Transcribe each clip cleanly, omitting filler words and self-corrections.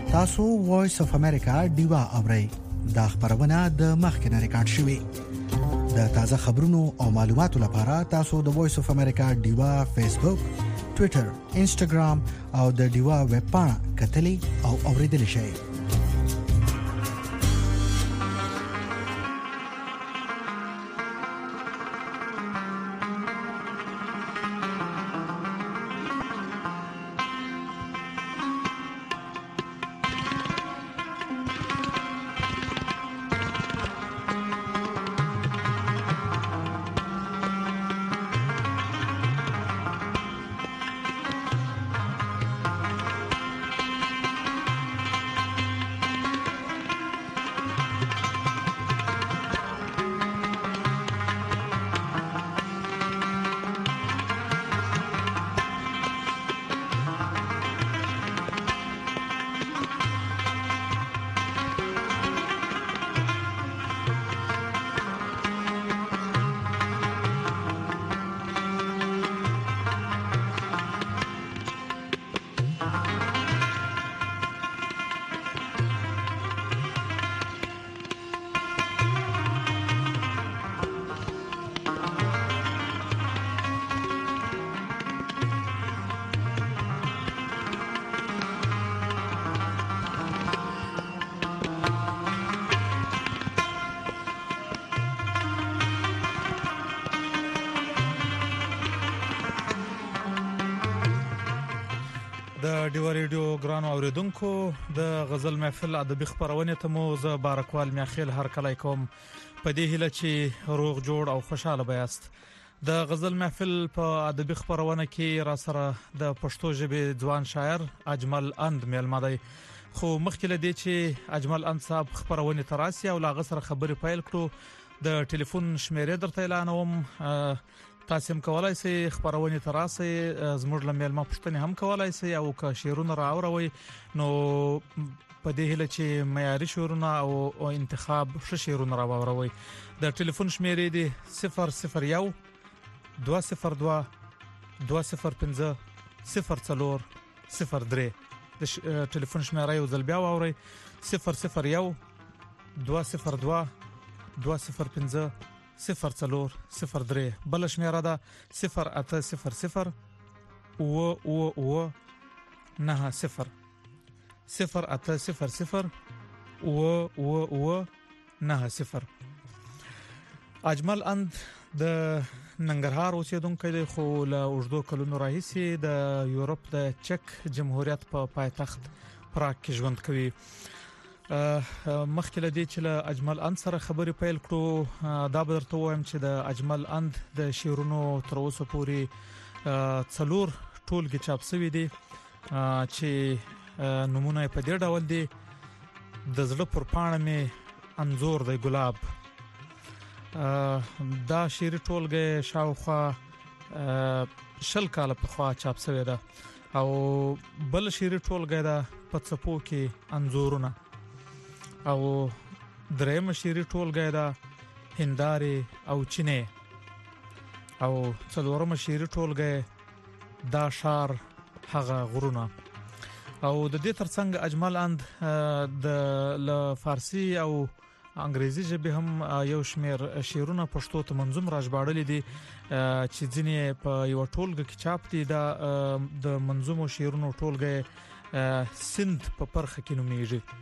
تاسو وایس اف امریکا ډیوا اورئ. دا خبرونه د مخکنه ریکارډ شوې. د تازه خبرونو او معلوماتو لپاره تاسو د وایس اف امریکا ډیوا فیسبوک، ټوئیټر، انسټاګرام او د ډیوا ویب پاڼه کتلی او اوریدلی شئ. د ډیوا ریډیو ګرانو اوریدونکو د غزل محفل ادبي خبرونه ته مو زه بارکوال میاخیل هر کله کوم په دې هیله چې روغ جوړ او خوشاله بیاست. د غزل محفل په ادبي خبرونه کې را سره د پښتو ژبې ځوان شاعر اجمل اند میلمه دی. خو مخکې له دې چې اجمل اند صاحب خبرونه تراسي او لاغه سره خبرې پیل کړو د ټلیفون شمیرې درته اعلانوم. تاسو هم کولای شئ خبرونه تراسي زموږ لملمه پښتنې هم کولای شئ او که شعرونه راوړوي نو په دې هله چې معیاري شعرونه او انتخاب ښه شعرونه راوړوي. د ټلیفون شمیرې دي 001 202 205 04 03. د ټلیفون شمیره یو ځل بیا واورئ 001 202 205 0403. بل شمیره ده 0800 او 90 0800 او 90. اجمل اند د ننګرهار اوسیدونکو دی خو له اوږدو کلونو راهیسې د یورپ د چک جمهوریت په پایتخت پراګ کې ژوند کوي. مخکې له دې چې له اجمل اند سره خبرې پیل کړو دا به درته وایم چې د اجمل اند د شعرونو تر اوسه پورې 4 ټولګې چاپ شوي دي چې نمونه په دې ډول دي: د زړه پر پاڼه مې انځور دی ګلاب. دا شعري ټولګه شاوخوا 10 کاله پخوا چاپ شوی ده او بل شعري ټولګه ده په څپو کې انځورونه او درېم شعري ټولګه ده هندارې او چینه او څلورم شعري ټولګه دا شار هغه غرونه. او د دې ترڅنګ اجمل اند د فارسی او انګریزي ژبه هم یو شمیر شعرونه پښتو ته منظوم راژباړل دي چې ځینې په یو ټولګه کې چاپ دي. دا د منظومو شعرونو ټولګه سند په پرخه کې نومیږي.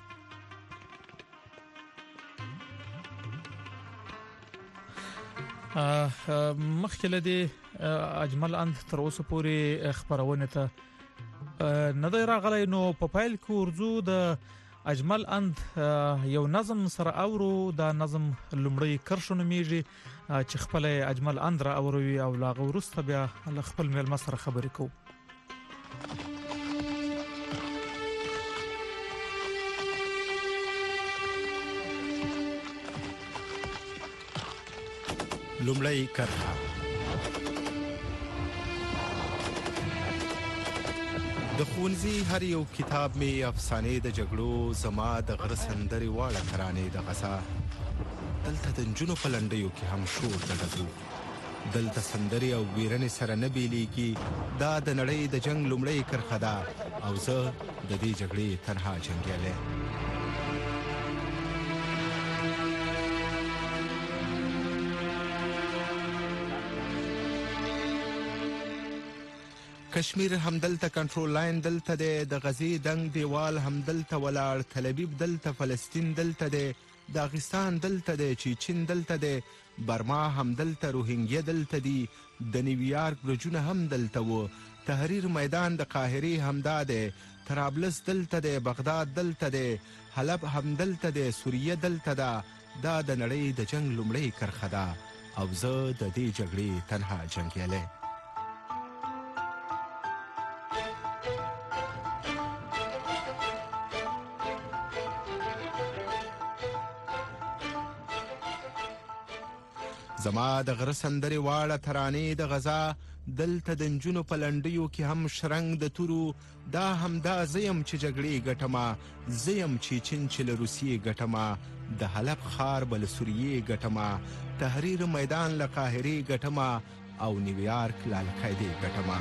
مخکې له دې اجمل اند تر اوسه پورې خبرونه ته نه دی راغلی نو په پایل کې ورځو د اجمل اند یو نظم سره اورو. دا نظم لومړی کرښه نومیږي چې خپل اجمل اند را اوروي او لاغه ورسته بیا له خپل میلمه سره خبرې کوو. لومړی کرښه. د ښوونځي هر یو کتاب می افسانې د جګړو زما د غره سندرې واړه ترانې د غزا. دلته د نجونو په لنډیو کې هم شور د ډزو. دلته سندرې او ویرنې سره نه بیلیږي. دا د نړۍ د جنگ لومړی کرښه ده او زه د دې جګړې تنها جنګیالی. کشمیر همدلته کنټرول لاین دلته دی، د غزې دنګ دیوال همدلته ولاړ، تل ابیب دلته، فلسطین دلته دی، داغستان دلته دی، چیچن دلته دی، برما همدلته، روهینګیا دلته دي، د نیویارک برجونه هم دلته وو، تحریر میدان د قاهرې همدا دی، طرابلس دلته دی، بغداد دلته دی، حلب همدلته دی، سوریه دلته ده. دا د نړۍ د جنگ لومړۍ کرښه ده او زه د دې جګړې تنها جنګیالی. زما د غره سندرې واړه ترانې د غزا، دلته د نجونو په لنډیو کې هم شرنګ د تورو، دا همدا زه یم چې جګړې ګټمه، زه یم چیچن چې له روسیې ګټمه، د حلب ښار به له سوریې ګټمه، تحریر میدان له قاهرې ګټمه او نیویارک له القاعدې ګټمه.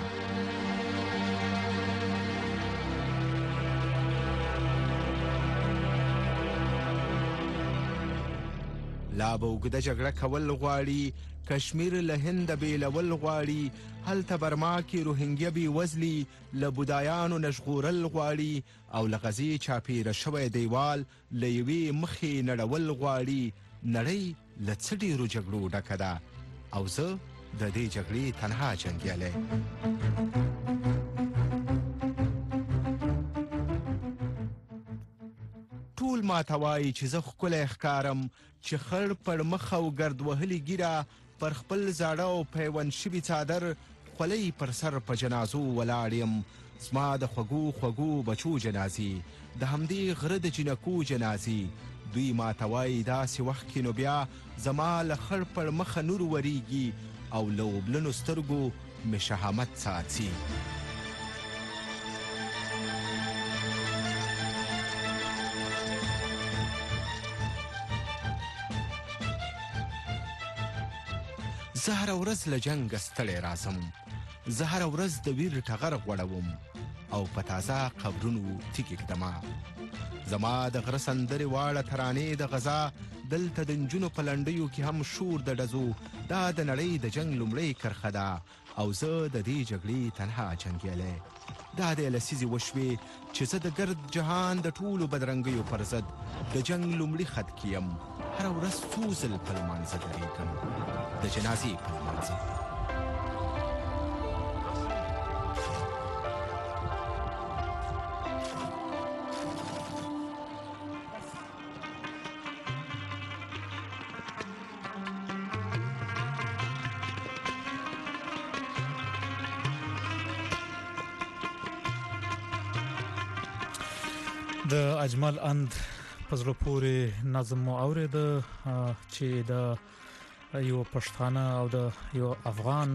لا به اوږده جګړه کول غواړي، کشمیر له هند بیلول غواړي، هلته برما کې روهینګیا بې وزلي له بودایانو نه ژغورل غواړي، او له غزې چاپېره شوی دیوال له یوې مخې نړول غواړي. نړۍ له څه ډېرو جګړو ډکه ده او زه د دې جګړې تنها جنګیالی. ټول ماته وایي چې زه ښکلی ښکارم، چې خړ پړ مخ او ګرد وهلي ږیره، پر خپل زاړه او پیوند شوي څادر خولۍ پر سر په جنازو ولاړ یم. زما د خوږو خوږو بچو جنازې، د همدې غره د جنکو جنازې، دوی ماته وایي داسې وخت کې نو بیا زما له خړ پړ مخه نور وریږي او له اوبلنو سترګو مې شهامت څاڅي. زه هره ورځ له جنګه ستړی راځم، زه هره ورځ د ویر ټغر غوړوم او په تازه قبرونو تیږې ږدمه. زما د غره سندرې واړه ترانې د غزا، دلته د نجونو په لنډیو کې هم شور د ډزو، دا د نړۍ د جنګ لومړۍ کرښه ده او زه د دې جګړې تنها جنګیالی. دا د لسیزې وشوې چې زه د ګرد جهان د ټولو بدرنګیو پر ضد د جنګ لومړي خط کې یم. هره ورځ څو ځل په لمانځه درېږم، د جنازې په لمانځه. د اجمل اند په زړه پورې نظم مو اورېده چې د یو پښتانه او د یو افغان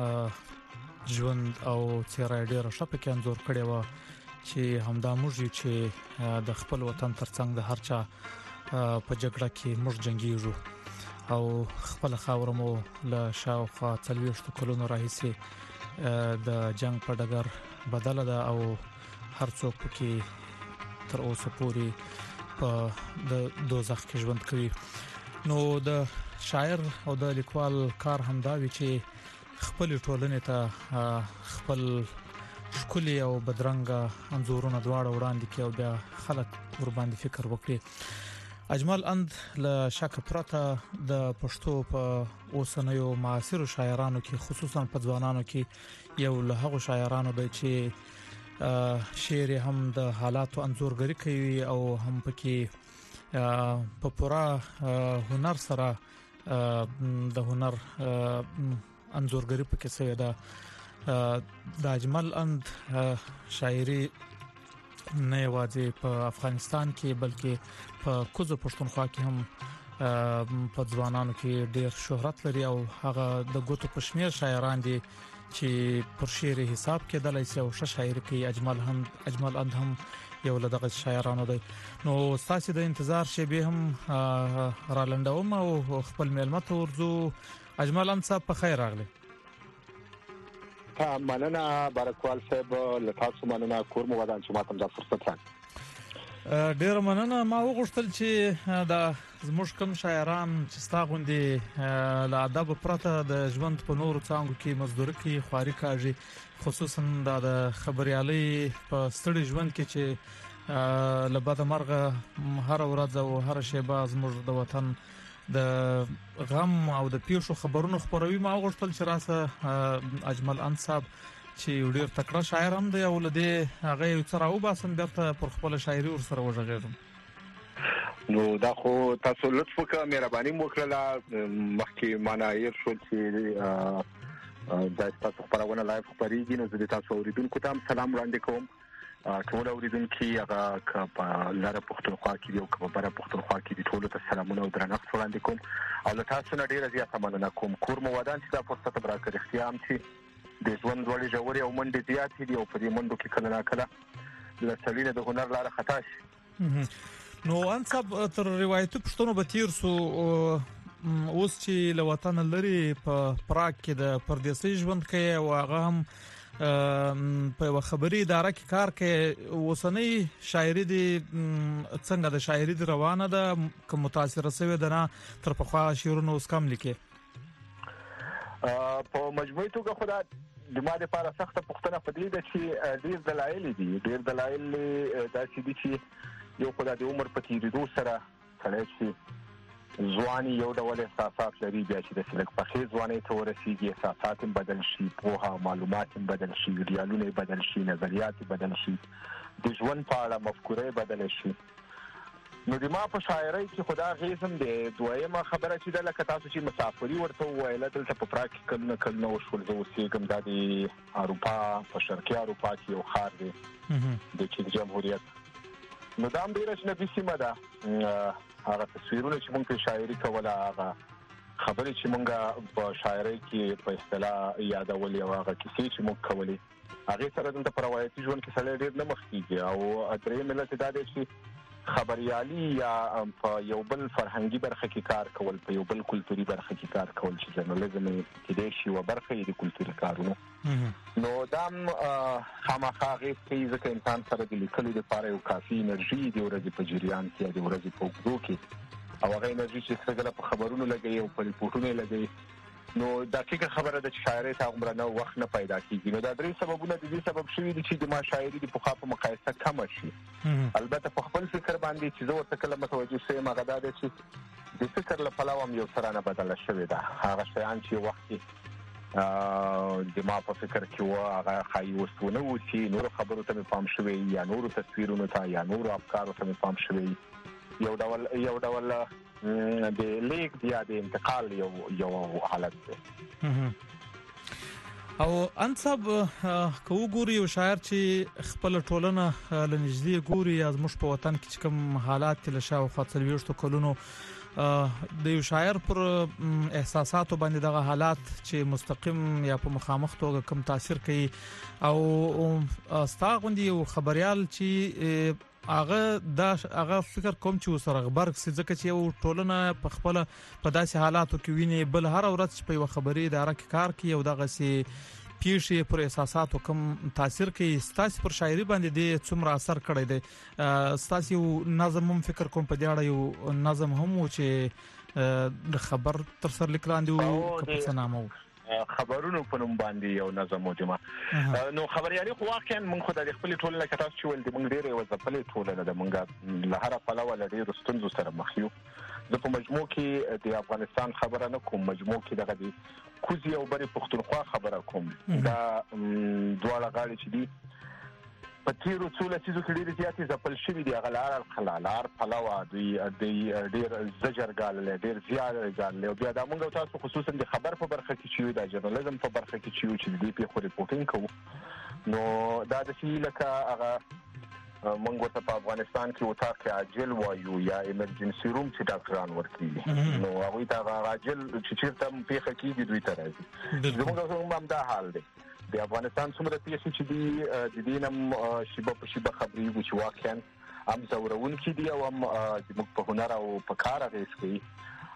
ژوند او څېره ډېره ښه پکې انځور کړې وه چې همدا موږ یو چې د خپل وطن ترڅنګ د هر چا په جګړه کې موږ جنګیږو او خپل خاوره مو له شاوخوا 40 کلونو راهیسې د جنګ په ډګر بدله ده او هر څوک پکې تر اوسه پورې په د دوزخ کې ژوند کوي. نو د شاعر او د لیکوال کار همدا وی چې خپل ټولنې ته خپل ښکلي او بدرنګه انځورونه دواړه وړاندې کړي او بیا خلک ور باندې فکر وکړي. اجمل اند له شک پرته د پښتو په اوسنیو معاصرو شاعرانو کې خصوصا په ځوانانو کې یو له هغو شاعرانو دی چې شعر هم د حالاتو انځورګري کوي او هم پکې په پوره هنر سره د هنر انځورګري پکې سوی ده. د اجمل اند شاعري نه یوازې په افغانستان کې بلکې په کوزو پښتونخوا کې هم په ځوانانو کې ډېر شهرت لري او هغه د ګوتو په شمیر شاعران دي چې پر شعر حساب کې د لایسه او شاعر کې اجمل اند هم یو له دغه شاعرانو دی. نو تاسو د انتظار شی به هم را لنډوم او خپل میلمه ته ورځو. اجمل اند صاحب په خیر راغلی. ته مننه بارکوال صاحب له تاسو مننه کور مو ودان چې ماته دا فرصت راکړ. ډیر مننه. ما وغوښتل چې دا زموږ کوم شاعران چې ستا غوندي له ادب پرته د ژوند په نورو څانګو کې مزدوري کوي، خواري کوي، خصوصا د خبريالي په ستړي ژوند کې چې لبد مرغه هر ورځ او هر شیبه زموږ د وطن د غم او د پیښو خبرونو خبروي. ما وغوښتل چې راسه اجمل انصاب چې ډیر تکړه شاعر هم دی او لدې هغه یو څه راوباسم بیرته پر خپل شاعري ور سره وژغېږم. نو دا خو تاسو لطف وکړه، مهرباني وکړه. مخکې معنی شو چې دا تاسو خبرونه لایو خبريږي، نو زه تاسو اوریدونکو ته سلام وړاندې کوم. ټول اوریدونکو هغه په لاره پښتونخوا کې دی او په بره پښتونخوا کې دي، ټول ته سلامونه او درنښت وړاندې کوم او له تاسو نه ډیره زیاته مننه کوم. کور مو ودان چې دا فرصت برابر اختیار چې د ژوند وړي جوړي او منډه زیات دي او په دې منډو کې کله نه کله د سړي د هنر لاره خطا شي. نو انصاب تر روایتي پښتنو به تیر سو اوس چې له وطن لري په پراګ کې د پردیسي ژوند کوي او هغه هم په خبري اداره کې کار کوي. اوسنۍ شاعري دي څنګه د شاعري دی روانه ده کوم متاثر شوی ده نه تر پخوا شعرونه اوس کم لیکي؟ په مجموعي توګه خو دا د ما لپاره سخته پوښتنه پدې ده چې ډیر دلایل دي. ډیر دلایل دا چې یو خدای د عمر په تیریدو سره سړی چې ځواني یو ډول احساسات لري، بیا چې د سلک په خې ځواني ته ورسیږي احساسات بدل شي، پوهه معلومات بدل شي، ریالونه بدل شي، نظریات بدل شي، د ژوند په اړه مفکوره بدل شي. نو د ما په شاعرۍ کې خدا غیزم دی. دویمه خبره چې د لکه تاسو چې مسافري ورته ویل دلته په پراګ کې کله وشول زه اوسېږم دا د اروپا په شرقي اروپا کې یو ښار دی د چین جمهوریت. نو دا هم ډیره اجنبي سیمه ده. هغه تصویرونه چې موږ په شاعري کوله، هغه خبرې چې موږ په شاعرۍ کې په اصطلاح یادولې او هغه کیسې چې موږ کولې هغه سره د روایتي ژوند کې سره ډېر نه مخ کیږي. او درې ملت دا دی چې خبريالي یا په یو بل فرهنګي برخه کې کار کول، په یو بل کلتوري برخه کې کار کول چې ژورنالیزم کې د شی و برخه یې د کلتوري کارونو. نو دام خامخا غیب کې ځکه انسان سره د لیکلو لپاره یو کافي انرژي دی ورځې په جریان کې دی ورځې په وګړو کې او هغه انرژي چې څنګه په خبرونو لګي او په ریپورتونو لګي. نو دقیقه خبره ده چې شاعري ته عمر نه وخت نه پیدا کیږي. نو دا درې سببونه د دې سبب شوي دي چې د ما شاعري د پخوا په مقایسه کم شي. البته په خپل فکر باندې چې زه ورته کله متوجه شوم هغه دا دی چې د فکر له پلوه یو سره نه بدله شوې ده. هغه شیان چې وخت د ما په فکر کې و هغه خایي وسونه و چې نور خبرو ته مې پام شوی یا نور تصویرونو ته یا نور افکارو ته مې پام شوی. یو ډول د لیک یا د انتقال یو حالت دی. او انصاب کو ګوري یو شاعر چې خپل ټولنه لنږدې ګوري از مش په وطن کې کوم حالات له شاو خاطر کلونو د یو شاعر پر احساساتو باندې دغه حالات چې مستقیم یا په مخامخ توګه کوم تاثیر کوي او ستاغوندي یو خبريال چې هغه فکر کوم چې وسره غبرګ سي ځکه چې یو ټولنه په خپل په داسې حالاتو کې ویني بل هر ورځ په یو خبري اداره کې کار کوي او دغه سي پیښې پر احساساتو کوم تاثیر کوي. ستاسو پر شاعري باندې د څومره اثر کړی دی؟ ستاسو نظم هم فکر کوم په دې اړه یو نظم هم چې د خبر تر سر لیکلاندې او کپڅ نامو خبرونو په نوم باندې یو نظم موجوده. نو خبريالي خو واقعا موږ خو د خپل ټولنه کې تاسو چې ول د موږ ډېرې وځپلې ټولنه د موږ له هر پلوه له ډېرو ستونزو سره مخ یو. د په مجموع کې د افغانستان خبره نه کوم، مجموع کې دغه د کوزي او بری پښتونخوا خبره کوم. دا دواړه غاړي چې دي په تیرو څو لسیزو کې ډېر زیاتې ځپل شوي دي. هغه لار پلوه دوی ډېر زجر ګاللی، ډېر زیار ګاللی. او بیا دا موږ تاسو خصوصا د خبر په برخه کې چې یو د ژورنالیزم په برخه کې چې یو چې د دې پیښو ریپورټینګ کوو، نو دا د شي لکه هغه موږ ورته په افغانستان کې اتاق عاجل وایو یا ایمرجنسي روم چې ډاکټران ورکوي. نو هغوی ته عاجل چې چېرته پیښه کېږي دوی ته راځي. زموږ هم دا حال دی. د افغانستان څومره پیښې چې دي د دې نم شیبه په شیبه خبرېږو چې واقعا هم ځورونکي دي او هم زموږ په هنر او په کار اغېز کوي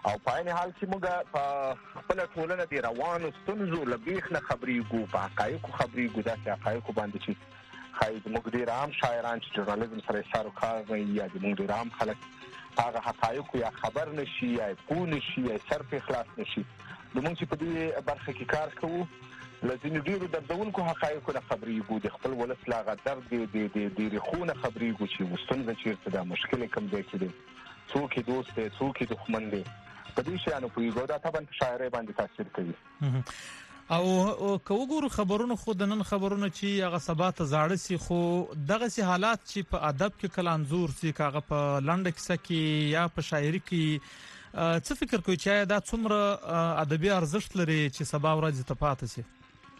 او په عین حال کې موږ په خپل ټولنه د روانو ستونزو لبیخ نه خبرېږو، په حقایقو خبرېږو، داسې حقایقو باندې چې خاید موږ ډېر عام شاعران چې ژورنالیزم سره یې سر و کار نه وي، یا د موږ ډېر عام خلک هغه حقایقو یا خبر نشي یا پوه نشي یا سر په خلاص نشي. نو موږ چې په دې برخه کې کار کوو له ځینو ډېرو دردونکو حقایقو نه خبرېږو، د خپل ولس له هغه درد د ریښو نه خبرېږو چې ستونزه چېرته ده، مشکل یې کوم ځای کې دی، څوک یې دوست دی، څوک یې دښمن دی. په دې شیانو پوهېږو، دا طبعا په شاعرۍ باندې تاثیر کوي. او که وګورو خبرونه خو د نن خبرونه چې هغه سبا ته زاړه سي، خو دغسې حالات چې په ادب کې کله انځور سي، که هغه په لنډه کیسه کې یا په شاعري کې، څه فکر کوي چې دا څومره ادبي ارزښت لري چې سبا ورځ ته پاتې سي؟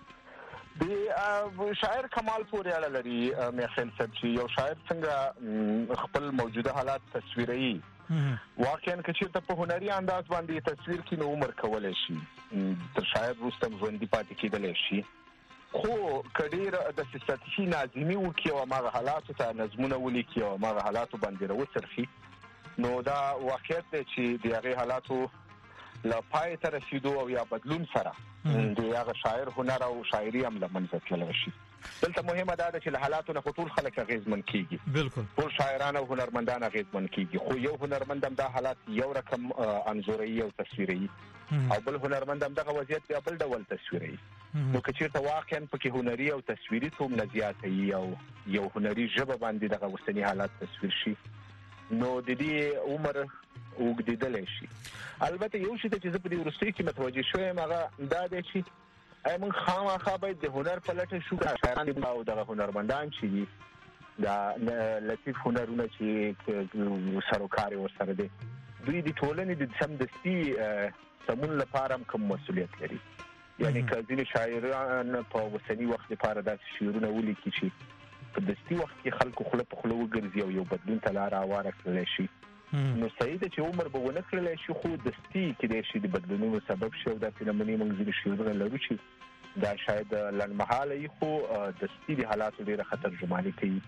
د شاعر کمال پورې اړه لري مې خیال صاحب، چې یو شاعر څنګه خپل موجوده حالات تصویروي. واقعا که چېرته په هنري انداز باندې تصویر کړي نو عمر کولی شي، تر شاعر وروسته ژوندي پاتې کېدلی شي. خو که ډېر د سطحي ناظمي وکړي او هماغه حالاتو ته نظمونه ولیکي او هماغه حالاتو باندې راوڅرخي، نو دا واقعیت دی چې د هغې حالاتو له پای ته رسیدو او یا بدلون سره د هغه شاعر هنر او شاعري هم له منځه تللی شي. دلته مهمه دا ده چې له حالاتو نه خو ټول خلک اغېزمن کېږي، بالکل ټول شاعران او هنرمندان اغېزمن کېږي، خو یو هنرمند هم دا حالات یو رقم انځوروي او تصویروي، او بل هنرمند هم دغه وضعیت بیا بل ډول تصویروي. نو که چېرته واقعا پکې هنري او تصویري څومره زیاته وي او یو هنري ژبه باندې دغه اوسني حالات تصویر شي، نو د دې عمر اوږدېدلی شي. البته یو شی ته چې زه په دې وروستیو کې متوجه شوی یم هغه دا دی چې موږ خامخا باید د هنر په لټه شو، شاعران او دغه هنرمندان چې دي دا لطیف هنرونه چې سروکار یې ورسره دی، دوی د ټولنې د سمدستي سمون لپاره هم کوم مسؤلیت لري. یعنې که ځینې شاعران په اوسني وخت لپاره داسې شعرونه ولیکي چې په دستي وخت کې خلکو خوله په خوله وګرځي او یو بدلون ته لاره هواره کړلی شي، نو صحیح ده چې عمر به ونه کړلی شي، خو دستي کېدای شي د بدلونونو سبب شي. او داسې نمونې موږ ځینې شعرونه لرو چې دا شاید لنډمهاله وي، خو دستي د حالاتو ډېره ښه ترجماني کوي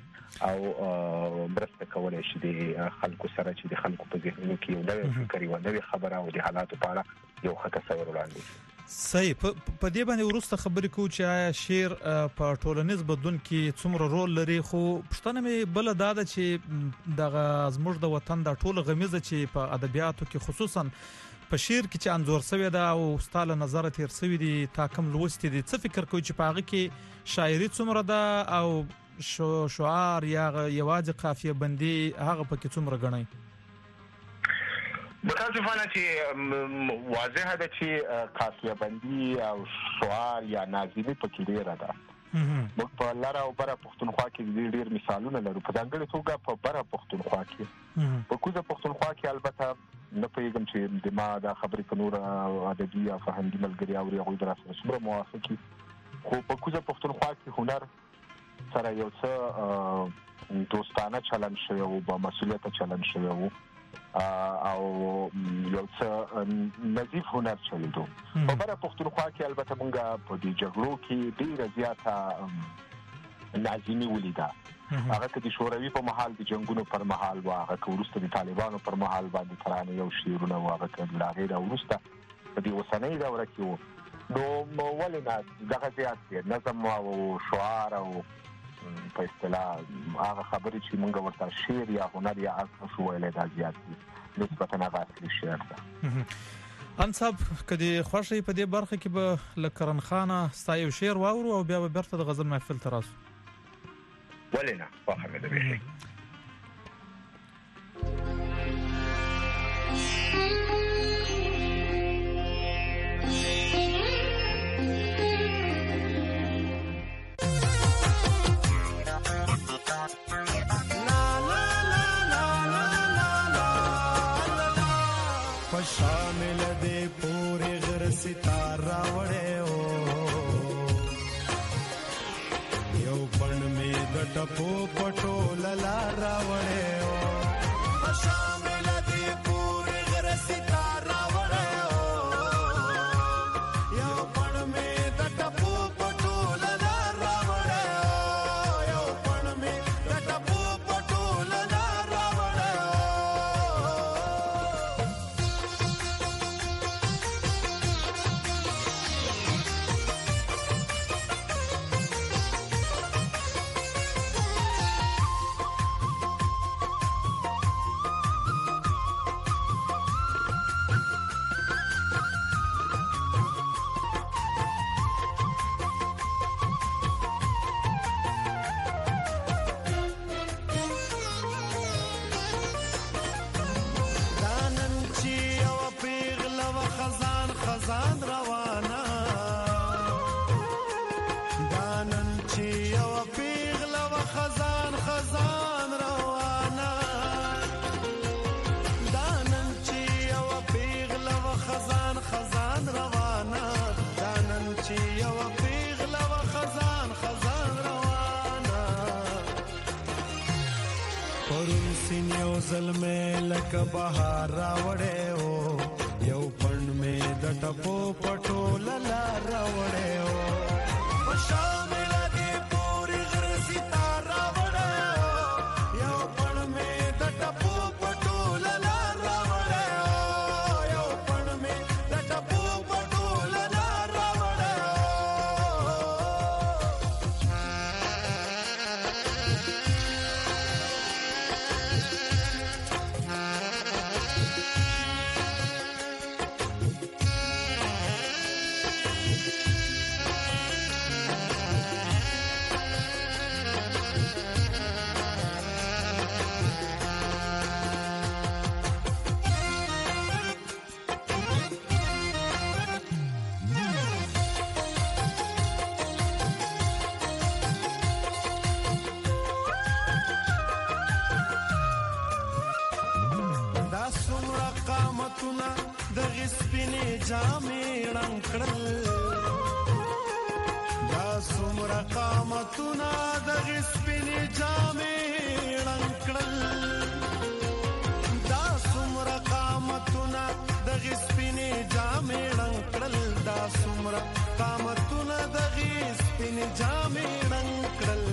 او مرسته کولی شي د خلکو سره چې د خلکو په ذهنونو کې یو نوی فکر، یوه نوې خبره او د حالاتو په اړه یو ښه تصور وړاندې شي. صحیح. په دې باندې وروسته خبرې کوو چې آیا شعر په ټولنیز بدلون کې څومره رول لري، خو پوښتنه مې بله دا ده چې دغه زموږ د وطن دا ټوله غمیزه چې په ادبیاتو کې خصوصا په شعر کې چې انځور شوې ده او ستا له نظره تېر شوي دي، تا کوم لوستي دي، څه فکر کوي چې په هغه کې شاعري څومره ده او شعار یا یوازې قافیه بندي هغه پکې څومره ګڼئ؟ متاسفانه چې واضحه ده چې قافیه بندي او شعار یا ناظمي پکې ډېره ده. موږ په لره او بره پښتونخوا کې ډېر مثالونه لرو، په ځانګړې توګه په بره پښتونخوا کې. په کوزه پښتونخوا کې البته نه پوهېږم چې د ما دا خبرې په نور ادبي یا فرهنګي ملګري اوري، هغوی در سره څومره موافق دي، خو په کوزه پښتونخوا کې هنر سره یو څه دوستانه چلند شوی و، با مسؤلیته چلند شوی و او یو څه نظیف هنر چلیدو. په بره پښتونخوا کې البته موږ په دې جګړو کې ډېره زیاته ناظمي ولیده. هغه که د شوروي په مهال د جنګونو پر مهال و، هغه که وروسته د طالبانو پر مهال باندې ترانې او شعرونه و، هغه که له هغې راوروسته په دې اوسنۍ دوره کې و، نو ولې نه دغه زیات دی نظم او شعار او په اصطلاح هغه خبرې چې موږ ورته شعر یا هنر یا ارت شو ویلی دا زیات دي نسبتا هغه اصلي شعر ده. انصاب که دې خوښ په دې برخه کې به له کرن خانه ستا یو شعر واورو او بیا به بیرته د غزل محفل ته راسو؟ ولې نه، خوښه مې ده بیخي. شامل دے پورے غر ستارہ وڑے ہو یو پن میں دٹپو پٹو للارا وڑے ہو شامل دے پورے غر ستارہ وڑے ہو یو پن میں دٹپو پٹو للارا وڑے ہو یو پن میں دٹپو پٹو للارا وڑے ہو دانن چې یو پیغله و خزان خزان روانه دانن چې یو پیغله و خزان خزان روانه دانن چې یو پیغله و خزان خزان روانه پرون سین یو ظلمه لکه بهار راوړې او یو پړن مې د ټپو پټو للا راوړې او شامل دې پوری غر ستاره راوړې یو پړن مې د ټپو پټو للا راوړې یو پړن مې د ټپو پټو للا راوړې دغه سپینې جامې رنګ کړل دا څومره قامتونه دغه سپینې جامې رنګ کړل دا څومره قامتونه دغه سپینې جامې رنګ کړل دا څومره قامتونه دغه سپینې جامې رنګ کړل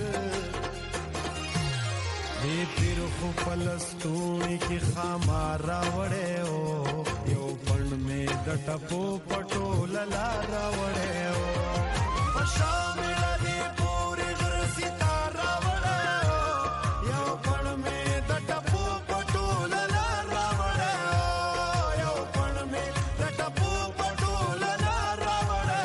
دې پیر خو فلسطونی کې خامار راوړې او یو پړن مې د ټپو پټو للا راوړې او شامل دې پوری غر ستاره راوړې یو پړن مې د ټپو پټو للا راوړې یو پړن مې د ټپو پټو للا راوړې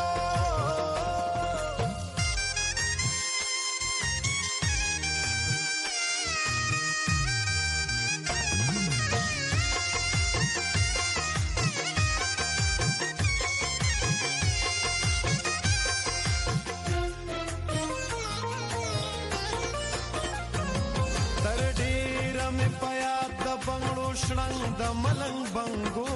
شړنګ د ملنګ بنګو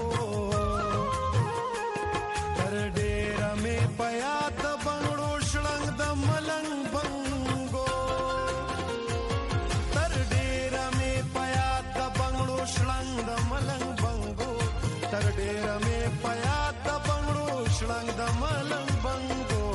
تر ډېره مې په یاد د بنګړو شړنګ د ملنګ بنګو تر ډېره مې په یاد د بنګړو شړنګ د ملنګ بنګو تر ډېره مې په یاد د بنګړو شړنګ د ملنګ بنګو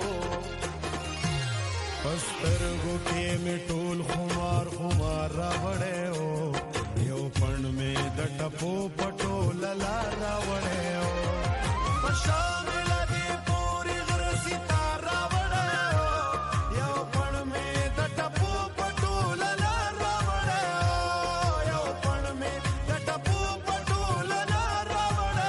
پسترګو کې مې ټول خمار خمار راوړې او یو پړن مې د ټپو پټو للا راوړې او شامل دې پوری غر ستاره راوړې یو پړن مې د ټپو پټو للا راوړې یو پړن مې د ټپو پټو للا راوړې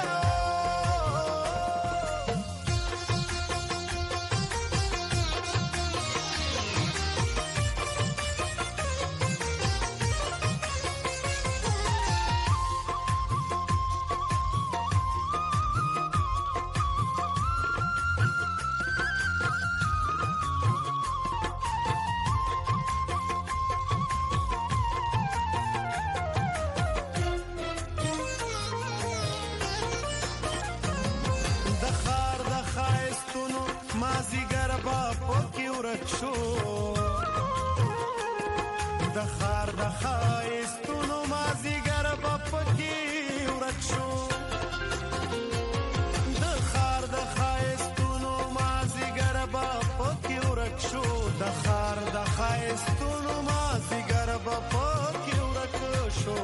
د خار د خایستونو مازیګر به پکې ورک شو د خار د خایستونو مازیګر به پکې ورک شو د خار د خایستونو مازیګر به پکې ورک شو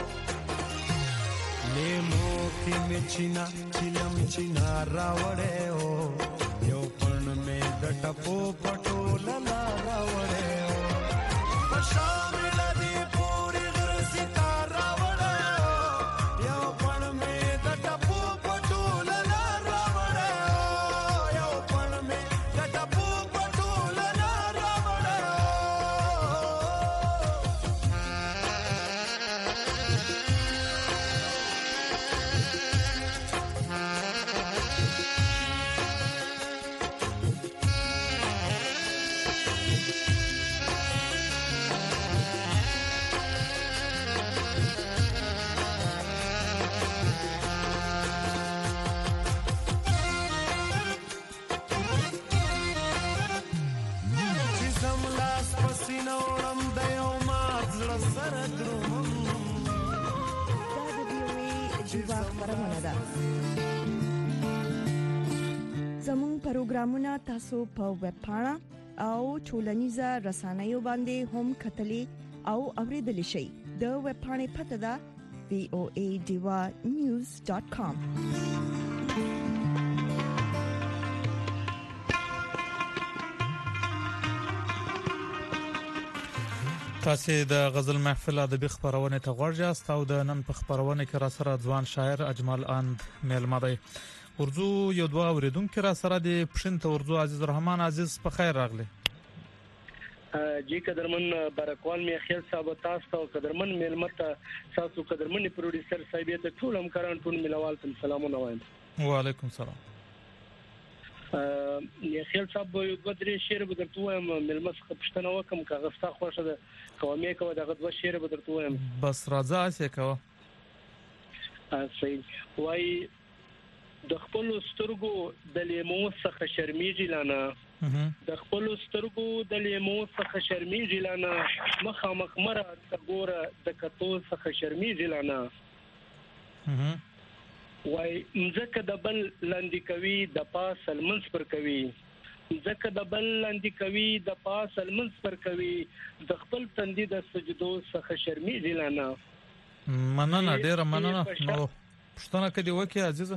نیمو کې مې چینا چلم چینا راوړې او یو پړن مې د ټپو پټو للا راوړې شامل دې پوری غر ستاره راوړې یو پړن مې د ټپو پټو للا راوړې یو پړن مې د ټپو پټو للا راوړې لاس پسینه وړم د یو مات زړه سره درومم دا د ډیوا خبرونه ده. زموږ پروګرامونه تاسو په ویب پاڼه او ټولنیزه رسنیو باندې هم کتلی او اوریدلی شئ. د ویب پاڼې پته ده voadiva.news.com. تاسو د غزل محفل ادبي خبرونه ته غوړ یاست او د نن په خبرونه کې را سره ځوان شاعر اجمل اند میلمه دی. ورزو یو دوه اوریدونکو را سره د پښین ته ورزو عزیز رحمان عزیز په خیر راغلی. جی قدرمن بارکوال می خیر صاحب تاسو او قدرمن میلمه ته تاسو قدرمن پروډوسر صاحب ته ټول همکاران ټول ملوال ته سلامونه وایم. وعلیکم السلام. یا خیر صاحب یو بدري شعر بدرته وایم میلمه څخه پښتنه وکم کاغذ تا خوښه ده قومي کوه دغه دوه شعر بدرته وایم بس راځه څه کوه. صحیح وای د خپل سترګو د لیمو څخه شرمېږي لانا د خپل سترګو د لیمو څخه شرمېږي لانا مخامخ مره تګوره د کتو څخه شرمېږي لانا وای ځکه د بل لاندې کوي د پاس المنس پر کوي ځکه د بل لاندې کوي د پاس المنس پر کوي د خپل تندې د سجدو څخه شرمېږي لانا. مننه ډیره مننه. نو پښتنه کدي وکي عزیزه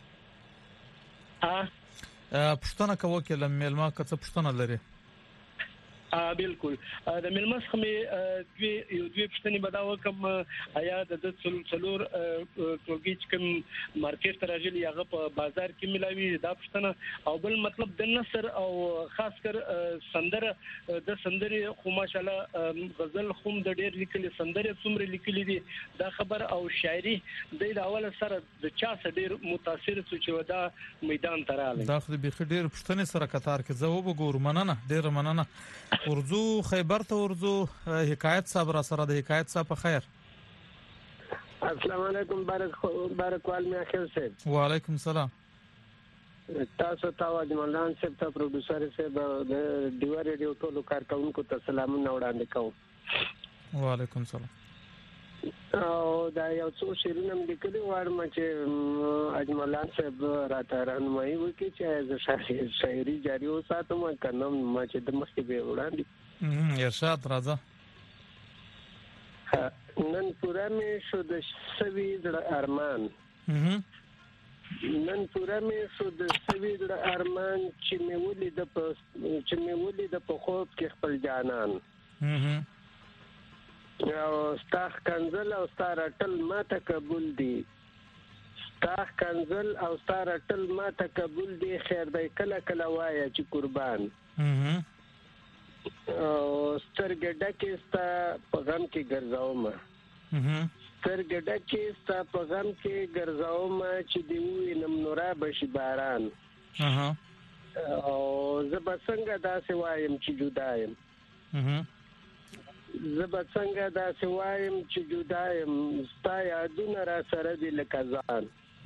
پښتنه کوي کې لملما کڅ پښتنه لري. بالکل د ملمس خمه دوی پښتني بداو کوم آیا د څلور ټولګي کوم مارکیټ راځي هغه په بازار کې ملاوي دا پښتنه او بل مطلب د نثر او خاص کر سندره د سندري خو ماشالله غزل خوم د ډېر لیکلي سندره څومره لیکلي دي دا خبر او شاعري د اول سره د چا سره ډېر متاثر څو چې ودا میدان تراله دا خو به ډېر پښتني سره کتار کې زه وګورم. مننه ډېر مننه. ورزو خیبر ته ورزو حکایت صاحب را سره د حکایت صاحب په خیر. السلام علیکم بارکوال می اخر صاحب. وعلیکم السلام. تاسو ته اجملان صاحب ته پروډوسر صاحب د ډیوا ریډیو ټولو کارکونکو ته سلامونه وړاندې کوم. وعلیکم السلام. او دا یو څو شیرونه لیکلي وایم چې اجملان صاحب راته رانمایي وکړي چې زه شاعري جاری وساتم کنه ما چې د مخکې به وړاندې ارشاد راځه. نن پورا مې شو د سوي د ارمان نن پورا مې شو د سوي د ارمان چې مې ولید په خوب کې خپل جانان او ستاخ کنزل او ستاره ټل ما ته قبول دي ستاخ کنزل او ستاره ټل ما ته قبول دي خیر دی کله کله وایا چې قربان او سترګې ډکې ستا په غم کې ګرځاوم سترګې ډکې ستا په غم کې ګرځاوم چې دی وینم نورا بشي باران او زه به څنګه داسې وایم چې جدا یم زبا څنګه دا سوایم چې جدایم ستا یادونه را سره دي لکه ځان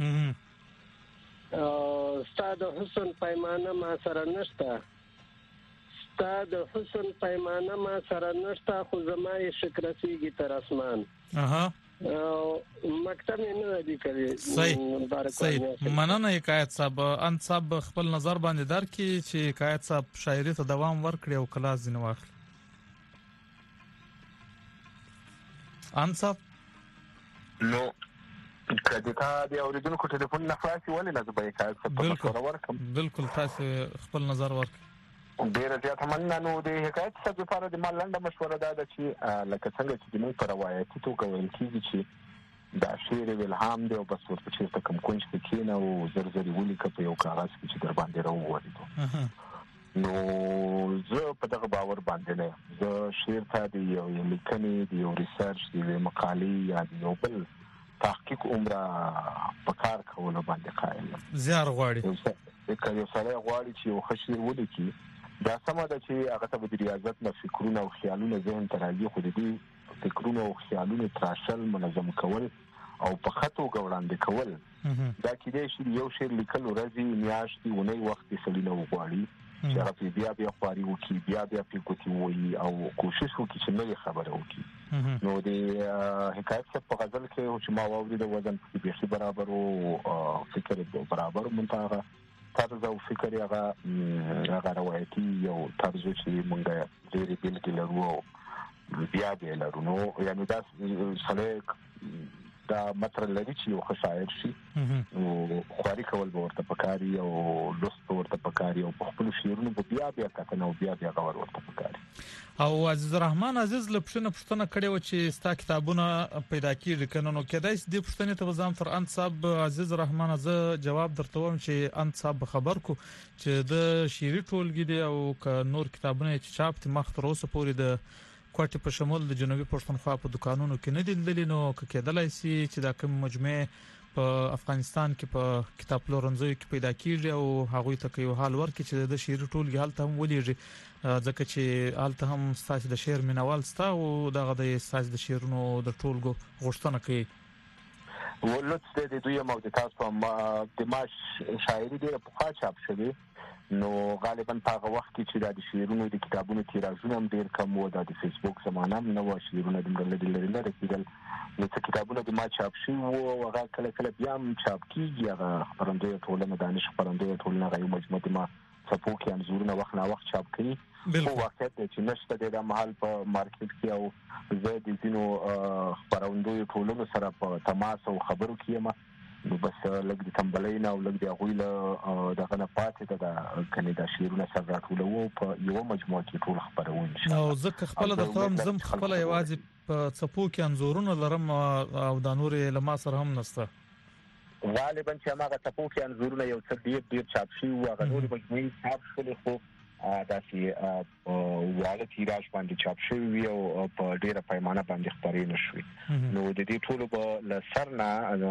ستا د حسن پیمانه ما سره نشته ستا د حسن پیمانه ما سره نشته خو زما یې شک رسیږي تر اسمان مکتب نه دی کړی. صحیح مننه حکایت صاحب. ان صاحب خپل نظر باندې در کی چې حکایت صاحب شاعري ته دوام ورکړي او کلاس ځنه واخلي. انصاف نو کله تا د اوریدونکو ټلیفون نه خلاصي ولې نه زبې کار څه مشوره ورکم. بالکل تاسو خپل نظر ورکړئ. ډیر زیات مننه. نو د حکایت څخه لپاره د مالنده مشوره ده چې لکه څنګه چې موږ پر روایتي توګه ویل کیږي چې دا شعر الهام دی او بس ورته چې کوم کونج کې کینه او زرزري ولیکه په یو کاغذ کې چې در باندې راوړي. نو زه په دغه باور باندې نه زه شعر ته دی یو لیکنې دی یو ریسرچ دی مقالې یا یو بل تحقیق عمره په کار کولو باندې قائل یم. زیار غواړي یو سره غواړي چې یو خشیر ولیکي دا سمه ده چې هغه ته د ریاضت نه فکرونه او خیالونه ذهن ته راځي خو د دې فکرونه او خیالونه تراشل منظم کول او په خطو وړاندې کول دا کېدای شي یو شعر لیکل ورځي میاشتې ونې وخت سړي نه وغواړي چې هغه بیا خواري وکړي بیا کوتي وایي او کوشش وکړي چې نوې خبره وکړي. نو د حکایت څخه په غزل کې چې ما واوري د وزن په بیخي برابر او فکر برابر منتهغه طرز او فکر هغه روایتي یو طرز چې مونږه ډېر بیل لرو بیا لرو. نو یعنی دا سره دا مطلب لري چې یو خشاعر شي او خواري کول به ورته پکاري او لوست ورته پکاري او په خپل شعرونو بیا کتنه او بیا غور ورته پکاري. او عزیز الرحمن عزیز لپښتنه کړي و چې ستا کتابونه پیدا کیږي کنه نو کېدای شي د پښتنې ته ځم تر ان صاحب عزیز الرحمن زه جواب درته وم چې ان صاحب خبر کو چې د شعري ټولګي دی او ک نور کتابونه چې چاپ ته مخ تر اوسه پورې د کوټه په شمول د جنوبي پښتونخوا په دکانونو کې نه دي نو کېدلای شي چې دا کوم مجموعه په افغانستان کې په کتاب پلورنځیو کې پیدا کیږي او هغه ته یو حال ورکړي چې د شعر ټولګي حالت هم ولېږي ځکه چې حالت هم ستاسو د شعر مینوال ستا او دغه د ستاسو د شعرونو د ټولګو غوښتنه کوي. ولڅ د دوی موضوع تاسو د ماش شاعري ډیره په خاص چاپ شوی نو غالبا په هغه وخت کې چې د شعرونو د کتابونو تیراژونه هم ډیر کم وو د فیسبوک زمانه هم نو شعرونه د لري رسیدل نو چې کتابونه د ما چاپ شي وو هغه کله بیا هم چاپ کیږي هغه خبرندوی ټولنه دانش خبرندوی ټولنه غو مجموعه ما صفو کې انزورونه وخت نه وخت چاپ کړي خو واقعیت چې نشته د محل په مارکیټ کې او زه د دینو خبرندوی ټولنه سره په تماس او خبرو کې ما نو بس لګ د تمبلینا او لګ د غویله دغه نه پاتې د کنيدا شیرونه سره راټولو په یو مجموعه کې ټول خبرونه او ځکه خپل د تام زم خپل یوازې په صفو کې انزورونه لرم او د نور لما سره هم نسته غالبا چې هغه صفو کې انزورونه یو څه ډیر چاپ شي او هغه نور مجموعي چاپ شول خو داسې واړه تیراژ باندې چاپ شوی او په ډیره پیمانه باندې خبرې نشوي نو د دې ټولو په لسرنا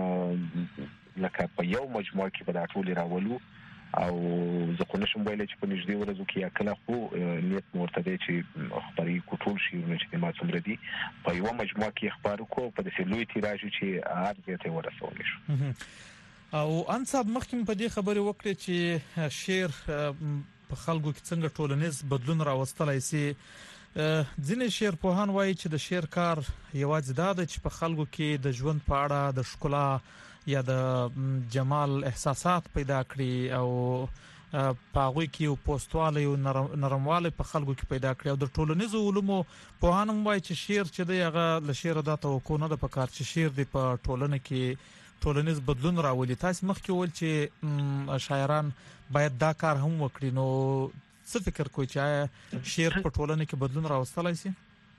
لکه په یو مجموعه کې به دا ټول راولو او زه خو نشم ویلی چې په نږدې ورځو کې کله خو نیت مرته دی چې خبرې کوټول شي چې ما څومره دي په یو مجموعه کې خبرو کو په دې لوی تیراژ چې ارزه ته ورسول شي او انصاب مخکې په دې خبرې وکړي چې شعر په خلکو کې څنګه ټولنیز بدلون راوستلای شي ځینې شعر پوهان وایي چې د شعر کار یوازې دا دی چې په خلکو کې د ژوند په اړه د ښکلا یا د جمال احساسات پیدا کړي او په هغه کې یو پوسټواله یو نرمواله په خلکو کې پیدا کړي او د ټولنیزو علومو پوهان وایي چې شعر چې دی هغه له شعر د توقع نه د پکار چې شعر دی په ټولنه کې ټولنیز بدلون راولي. تاسو مخکې ول چې شاعران باید دا کار هم وکړي نو څه فکر کوئ چې شعر په ټولنه کې بدلون راوستلای شي؟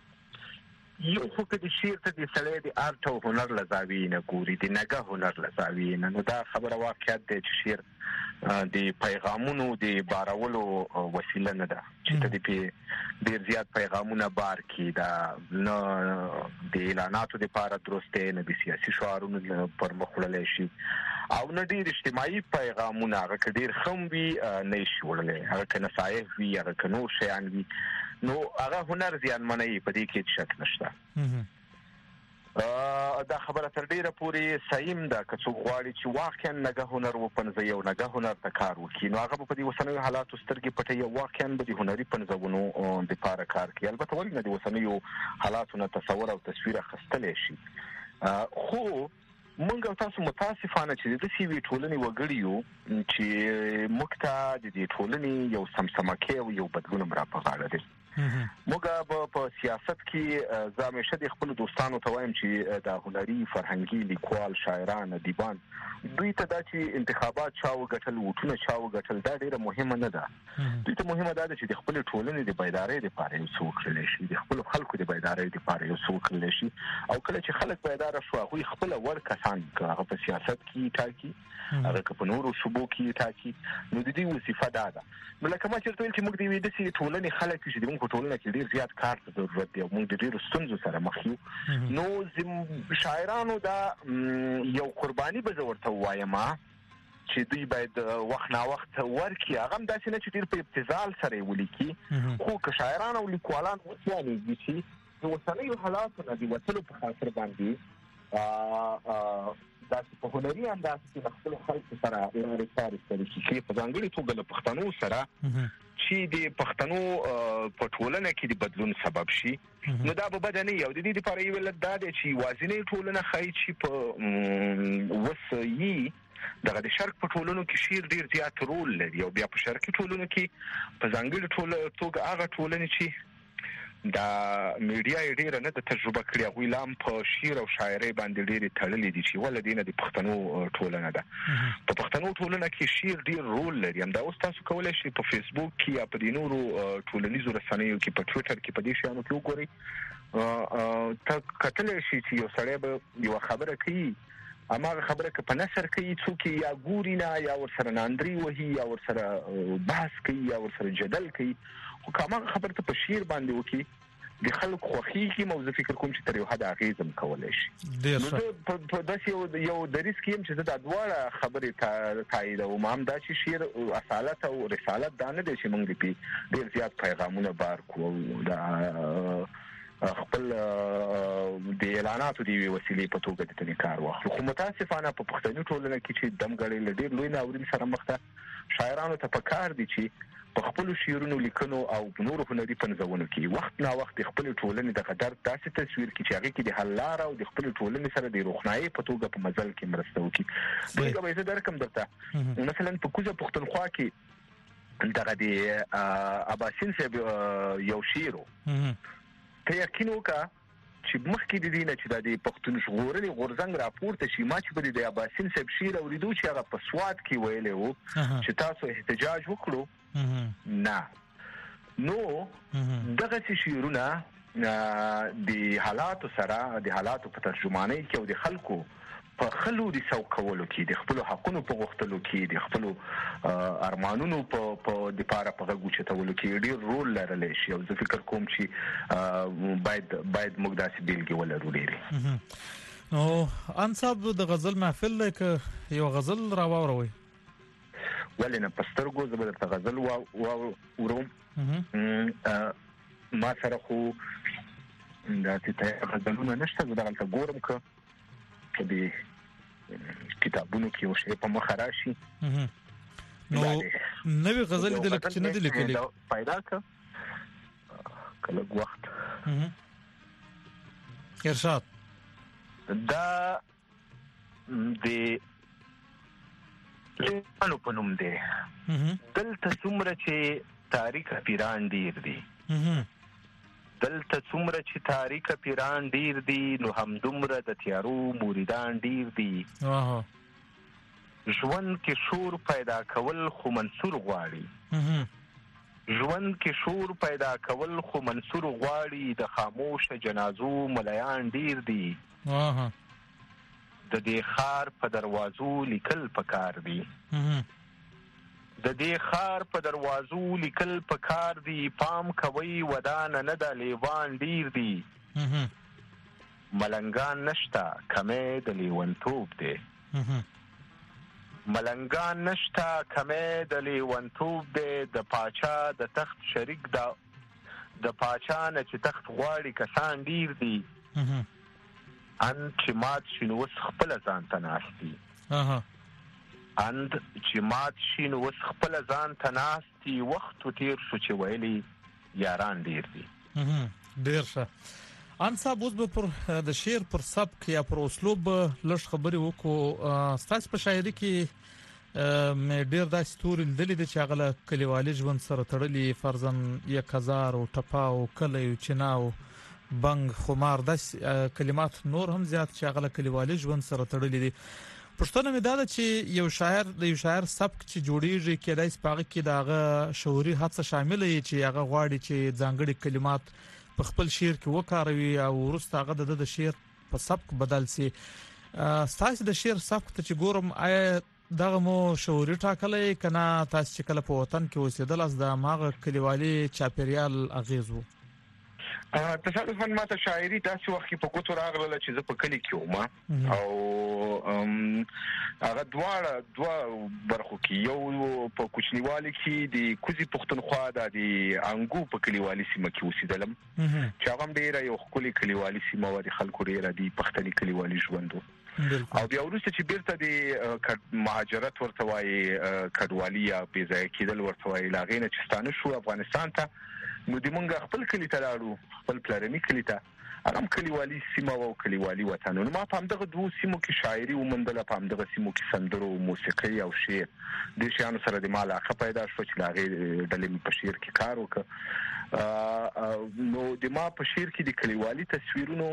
یو خو د شعر ته د سړی د آرت او هنر لزاوی نه ګوري د نګه هنر لزاوی نه نو دا خبره واقعیت دی چې شعر د پیغامونو د بارولو وسیله نه ده چې ته د ډیر زیات پیغامونه بار کی دا نه د اعلاناتو لپاره درسته نه د سیاسي شعارونو پر مخ وړل شي او نه ډیر اجتماعي پیغامونه هغه ډیر خم وی نه شي وړل هغه کنه صایف وی هغه کنو شیان وی نو هغه هنر زیان منئ په دې کې شک نشته. دا خبره تر ډیره پوری صحیح ده که څوک غواړي چې واقعا نګه هنر وپنځي یو نګه هنر ته کار وکړي نو هغه په دې وسنوي حالاتو سترګې پټي یو واقعا به د هنري پنځونو د لپاره کار کوي البته ولې نه د وسنوي حالاتو نه تصور او تصویر اخستل شي خو مونږ تاسو متاسفانه چې د سی وی ټولنې وګړیو چې مکته د دې ټولنې یو سمسمکه او یو بدلون مرا په غاړه دي موږ په سیاست کې زموږ د خپل دوستانو ته وایم چې د هنري فرهنګي لیکوال شاعران ادیبان دوی ته د انتخابات چاو غټل وټونه چاو غټل دا ډیره مهمه نه ده دوی ته مهمه ده چې د خپل ټولنې د بیدارۍ لپاره یو څه وکړي شي د خپل خلکو د بیدارۍ لپاره یو څه وکړي شي او کله چې خلک بیدار شو هغه خپل ور کسان هغه په سیاست کې ټاکي هغه په نورو شوبو کې ټاکي نو د دې وظیفه ده نو لکه ما چیرته چې موږ د دې ټولنې خلک چې موږ په ټولنه کې ډیر زیات کار ته ضرورت دی او موږ د ډیرو ستونزو سره مخ یو نو شاعرانو دا یو قرباني به ورته وایم چې دوی باید وخت نا وخت ورکی هغه داسې نه چې ډیر په ابتذال سره ولیکي خو که شاعران او لیکوالان وڅوالي چې د وسنیو حالاتو نه دی وتلو په خاطر باندې دا په هنري انداز کې خپل خلک سره لارې سره چې په ځانګړي توګه له پښتنو سره چې د پښتنو په ټولنه کې د بدلون سبب شي نو دا به بدني او د دې لپاره یو لږ دا دی چې وازنې ټولنه خای چې په وسایي دغه د شرق په ټولنو کې شیر ډیر زیات رول لري او بیا په شرقي ټولنو کې په ځانګړي توګه هغه ټولنې چې دا میډیا یې ډیره نه د تجربه کړې هغوی لام په شعر او شاعرۍ باندې ډېرې تړلې دي چې ولې دینه د پښتنو ټولنه ده په پښتنو ټولنه کې شعر ډیر رول لري همدا اوس تاسو کولی شئ په فیسبوک کې یا په دې نورو ټولنیزو رسنیو کې په ټویټر کې په دې شیانو کې وګورئ ته کتلی شئ چې یو سړی به یوه خبره کوي هماغه خبره که په نثر کوي څوک یا ګوري نه یا ورسره ناندري وهي یا ورسره بحث کوي یا ورسره جدل کوي خو که هماغه خبره ته په شعر باندې وکړي د خلکو خوښېږي او زه فکر کوم چې تر یو حده اغېز هم کولی شي نو زه په داسې یو دریځ کې یم چې زه دا دواړه خبرې تاییدوم هم دا چې شعر اصالت او رسالت دا نه دی چې موږ دې ډېر زیات پیغامونه بار کړو دا خپل د اعلاناتو دی وسیلې په توګه د تنې کار واخلو خو متاسفانه په پښتني ټولنه کې چې دمګړې له ډېر لوی ناورین سره مخ ده شاعرانو ته پکار دي چې په خپل شعرونو لیکنو او نورو هنري پنځونو کې وخت نا وخت خپل ټولنې د قدر داسې تصویر کې چې هغه کې د حل لار او د خپل ټولنې سره د روښنايي په توګه په مزل کې مرسته وکړي دغه به زه درکم درته مثلا په کوزه پښتونخوا کې دغه د اباسین صاحب یو شعر ته یقین وکړه چې مخکې د دې نه چې د پښتون ژغورنې غورځنګ راپورته شي ما چې په د اباسین صاحب شعر اوریدو چې هغه په سواد کې ویلی و چې تاسو احتجاج وکړو نه نو دغه شعرونه د حالاتو سره د حالاتو په ترجمانۍ کې او د خلکو په خلو د سو کولو کې د خپل حقونو په غوښتلو کې د خپل ارمانونو په د پاره په غوښتلو کې ډیر رول لرلی شي او زه فکر کوم چې باید موږ داسې بیلګې ولرو ډېرې نو انصاب د غزل محفل لکه یو غزل راوړوي ولې نه پسترګو زه به درته غزل وروم ما سره خو داسې غزلونه نشته زه دغلته ګورم که د کتابونو کې یو شی په مخ راشي نو نوې غزل د لکه چې نه دي لیکلي پیدا کله وخت ارشاد دا د لیکانو په نوم دی دلته څومره چې تاریخ پیران ډیر دي دلته څومره چې تاریخ پیران ډیر دي نو همدومره د تیارو مریدان ډیر دي ژوند کې شور پیدا کول خو منصور غواړي ژوند کې شور پیدا کول خو منصور غواړي د خاموش جنازو مليان ډیر دي د دې خار په دروازو لیکل پکار دي د دې خار په دروازو لیکل پکار دي پام کوي ودان نه د لیوان ډیر دي ملنګان نشتا کمې د لیونتوب دي ملنګان نشتا کمې د لیونتوب دي د پاچا د تخت شریک د پاچا نه چې تخت غواړي کسان ډیر دي ان چې مات شنو وس خپل ځان ته ناشتي اند چې مات شین وس خپل ځان ته ناستي وخت تیر شو چې ویلي یاران ډیر دي ډیر ښه انصاب اوس به پر د شعر پر سبک یا پر اسلوب لږ خبرې وکړو ستاسو په شاعري کې مې ډیر داسې توري لیدلي دي چې هغه کلیوالي ژوند سره تړلي فرضاً 1000 او ټپا او کلی او چناو بنګ خمار داسې کلمات نور هم زیات چې هغه کلیوالي ژوند سره تړلي دي پښتنه مې دا ده چې یو شاعر سبک چې جوړیږي کېدای شي پاغه کې داغه شعوري هڅه شامل وي چې هغه غواړي چې ځانګړي کلمات په خپل شعر کې وکاروي او ورسته هغه د شعر په سبک بدل شي تاسو د شعر سبک ته چې ګورم آیا دغه مو شعوري ټاکلې کنه تاسو چې کله په وطن کې اوسېدل از د ماغه کلیوالي چاپیریال اغیز وو تصادفاً ما ته شاعري داسې وخت کې په کوټو راغله چې زه په کلي کې وم او هغه دوه برخو کې یو په کوچنیوالي کې د کوزي پښتونخوا د انګو په کلیوالي سیمه کې اوسېدلم چې هغه ډیره یو ښکلې کلیوالي سیمه و د خلکو ډیره د پښتني کلیوالي ژوند او بیا وروسته چې بیرته د مهاجرت ورته وایي کډوالي یا بې ځایه کېدل ورته وایي لا غینه چې ستانه شو افغانستان ته نو د مونږ خپل کلی ته لاړو خپل پلرني کلی ته هغه کلیوالي سیمه او کلیوالي وطن نو ما په همدغه دوه سیمو کې شاعري ومندله په همدغه سیمو کې سندرو موسیقي او شعر د شیانو سره د مال علاقه پیدا شو چې لاغې ډلې په شعر کې کار وکړ نو د ما په شعر کې د کلیوالي تصویرونو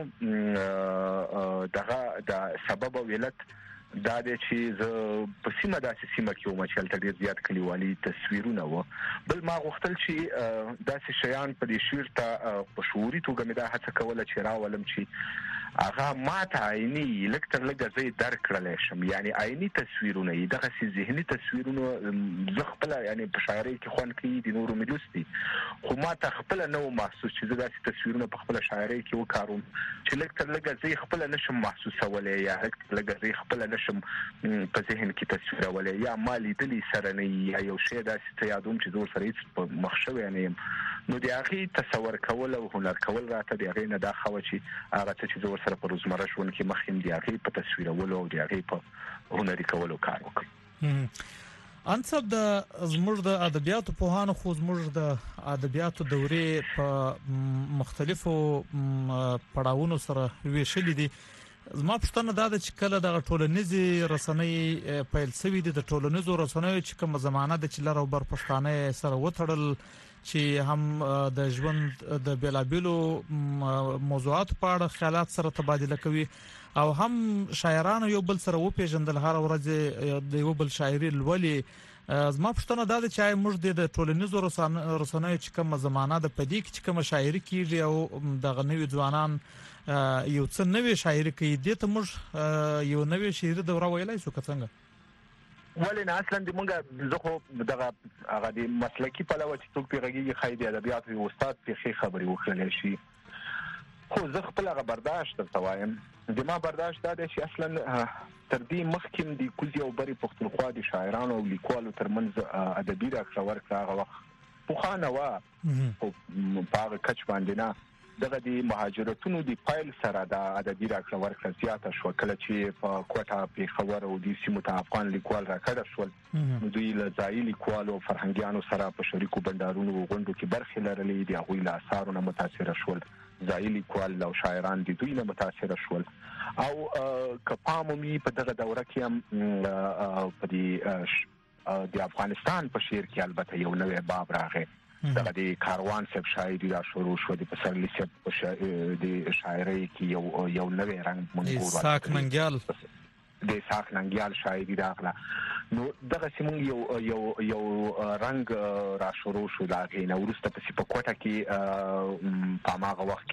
دغه د سبب او علت دا د چې ز په سیمه داسې سیمه کې ومه چې هلته ډېر زیات کلیوالي تصویرونه وو بل ما غوښتل چې داسې شیان په دې شعر ته په شعوري توګه مې دا هڅه کوله چې راولم چې هغه ماته عیني لږ تر لږه زه یې درک کړلی شم یعنی عیني تصویرونه یې دغسې ذهني تصویرونه زه خپله یعنی په شاعرۍ کې خوند کوي د نورو مې لوستي خو ماته خپله نه و محسوس چې زه داسې تصویرونه په خپله شاعرۍ کې وکاروم چې لږ تر لږه زه یې خپله نشم محسوسولی یا لږ تر لږه زه یې خپله نشم په ذهن کې تصویرولی یا ما لیدلي سره نه یا یو شی داسې ته یادوم چې زه ورسره هېڅ په مخ شوی نه یم نو د هغې تصور کول او هنر کول راته د هغې نه دا ښه وه چې هغه څه چې زه ورسره په روزمره ژوند کې مخ یم د هغې په تصویرولو او د هغې په هنري کولو کار وکړم انصب د زموږ د ادبیاتو پوهانو خو زموږ د ادبیاتو دورې په مختلفو پړاوونو سره ویشلې دي زما پوښتنه دا ده چې کله د ټولنیزې رسنۍ پیل شوې دي د ټولنیزو رسنیو چې کومه زمانه د چې لر او بر پښتانه سره وتړل چې هم د ژوند د بیلابیلو موضوعاتو په اړه خیالات سره تبادله کوي او هم شاعرانو یو بل سره وپیژندل هر ورځ د یو بل شاعري لولي زما پوښتنه دا ده چې موږ د ټولنیزو رسنیو چې کومه زمانه د پدې کې چې کومه شاعري کیږي او د نوي ځوانان یو څه نوې شاعري کوي د ته موږ یو نوې شاعري دوره ویلای شو څنګه ولې نه اصلا د مونږ زه خو دغه هغه د مسلکي پلوه چې څوک پیږي خای د ادبیات او استاد په خې خبري وکړل شي خو زه خپل هغه برداشت درته وایم د ما برداشت دا دی چې اصلا تر دې مخکې د کوزي او بری پښتونخوا د شاعرانو او لیکوالو ترمنځ ادبي راکړه ورکړه هغه وخت پوخانه وا په هغه کچ باندې نه دغه د مهاجرتونو د پایل سره د ادبي راکړه ورکړه زیاته شو کله چې په کوټه پیښور او د سیمو ته افغان لیکوال راکړه شول دوی له ځایي لیکوالو فرهنګیانو سره په شریکو بندرونو غونډو کې برخه لرلې د هغوی له اثارو نه متاثر شول ځایي لیکوال او شاعران د دوی نه متاثر شول او کپامومي په دغه دوره کې هم په د افغانستان په شعر کې البته یو نوې باب راغی دغه د کاروان صاحب شاعري را شروع شو د پسرلی صاحب د شاعرۍ کې یو نوې رنګ منګور ساک ننګیال د ساک ننګیال شاعري راغله نو دغه سیمون یو رنګ را شروع شو دا غینه ورسته په کوټه کې په هغه وخت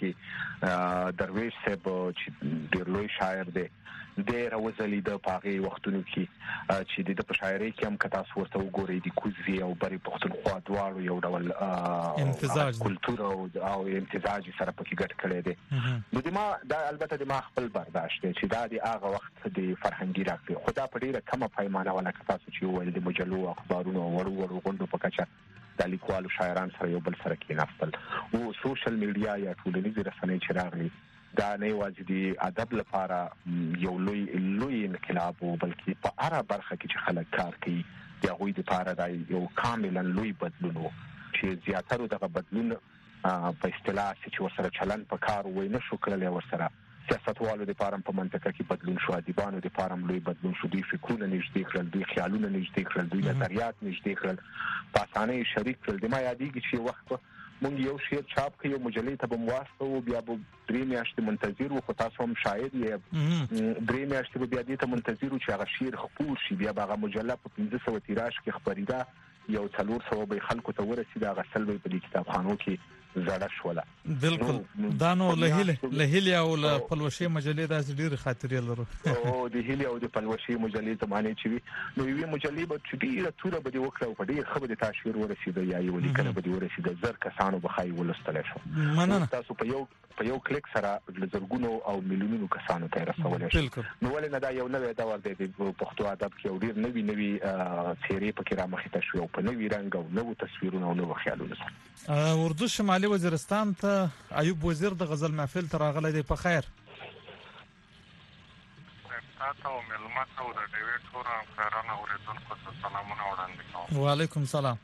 کې درویش صاحب چې ډېر لوی شاعر دی ډېر وزلي د پاغي وختونو کې چې د شاعرۍ کې هم کتا ورته وګوري د کوزي او بری پښتونخوا دواړو یو ډول امتزاج کلتور او امتزاج سره پکې ګډ کړي دي نو د ما دا البته د ما خپل برداشت دی چې دا د هغه وخت د فرهنګي راکړي خدا په ډیره کمه پیمانه ولا تاسو چې ویل د مجلو اخبارونو وړو غونډو په کچه د لیکوالو شاعران سره یو بل سره کېناستل او سوشل میډیا یا ټولنیزې رسنۍ چې راغلي دا نه یوازې د ادب لپاره یو لوی انقلاب و بلکې په هر برخه کې چې خلک کار کوي د هغوی لپاره دا یو کاملا لوی بدلون و چې زیاتره دغه بدلون په اصطلاح چې ورسره چلن په کار وای نه شو کړلی ورسره سیاستوالو لپاره په منطقه کې بدلون شو ادیبانو لپاره لوی بدلون شو دوی فکرونه نږدې کړل دوی خیالونه نږدې کړل دوی نظریات نږدې کړل په اسانۍ شریک کړل د ما یادېږي چې وخت مونږ یو شعر چاپ کړو مجلې ته به مواسطه بیا به 3 میاشتې منتظر وو خو تاسو هم شاید یې 3 میاشتې بیا دې ته منتظر وو چې هغه شعر خپور شي بیا به هغه مجله په 1500 تیراژ کې خبرېده یو 400 به خلکو ته ورسېده هغه سل به په کتابخانو کې زړه شوله بالکل دا نو له هیله او له پلوشي مجلې داسې ډېر خاطرې لرو او د هیله او د پلوشي مجلې زمانه چې وي نو یوه مجلې به چې ډیره توره به دی وکړه په ډیر خبره تشویر ورسېده یا یو لیکنه به دی ورسېده زر کسانو به خای ولستل شو مننه تاسو په یو کلیک سره لزرګونو او میلیونونو کسانو ته رسولای شئ نو ولې نه دا یو نوې دور دی د پښتو ادب کې ډیر نوي څیرې پکې را مخې ته شو په نوې رنګ او نوو تصویرونو او نوو خیالونو سره اردو شمالي وزیرستان ته ایوب وزیر د غزل محفل ته راغلی دی په خیر تاسو او ملما ته د ډیوډ ټور کارونه اوریدونکو ته سلامونه وړاندې کوم. وعلیکم سلام.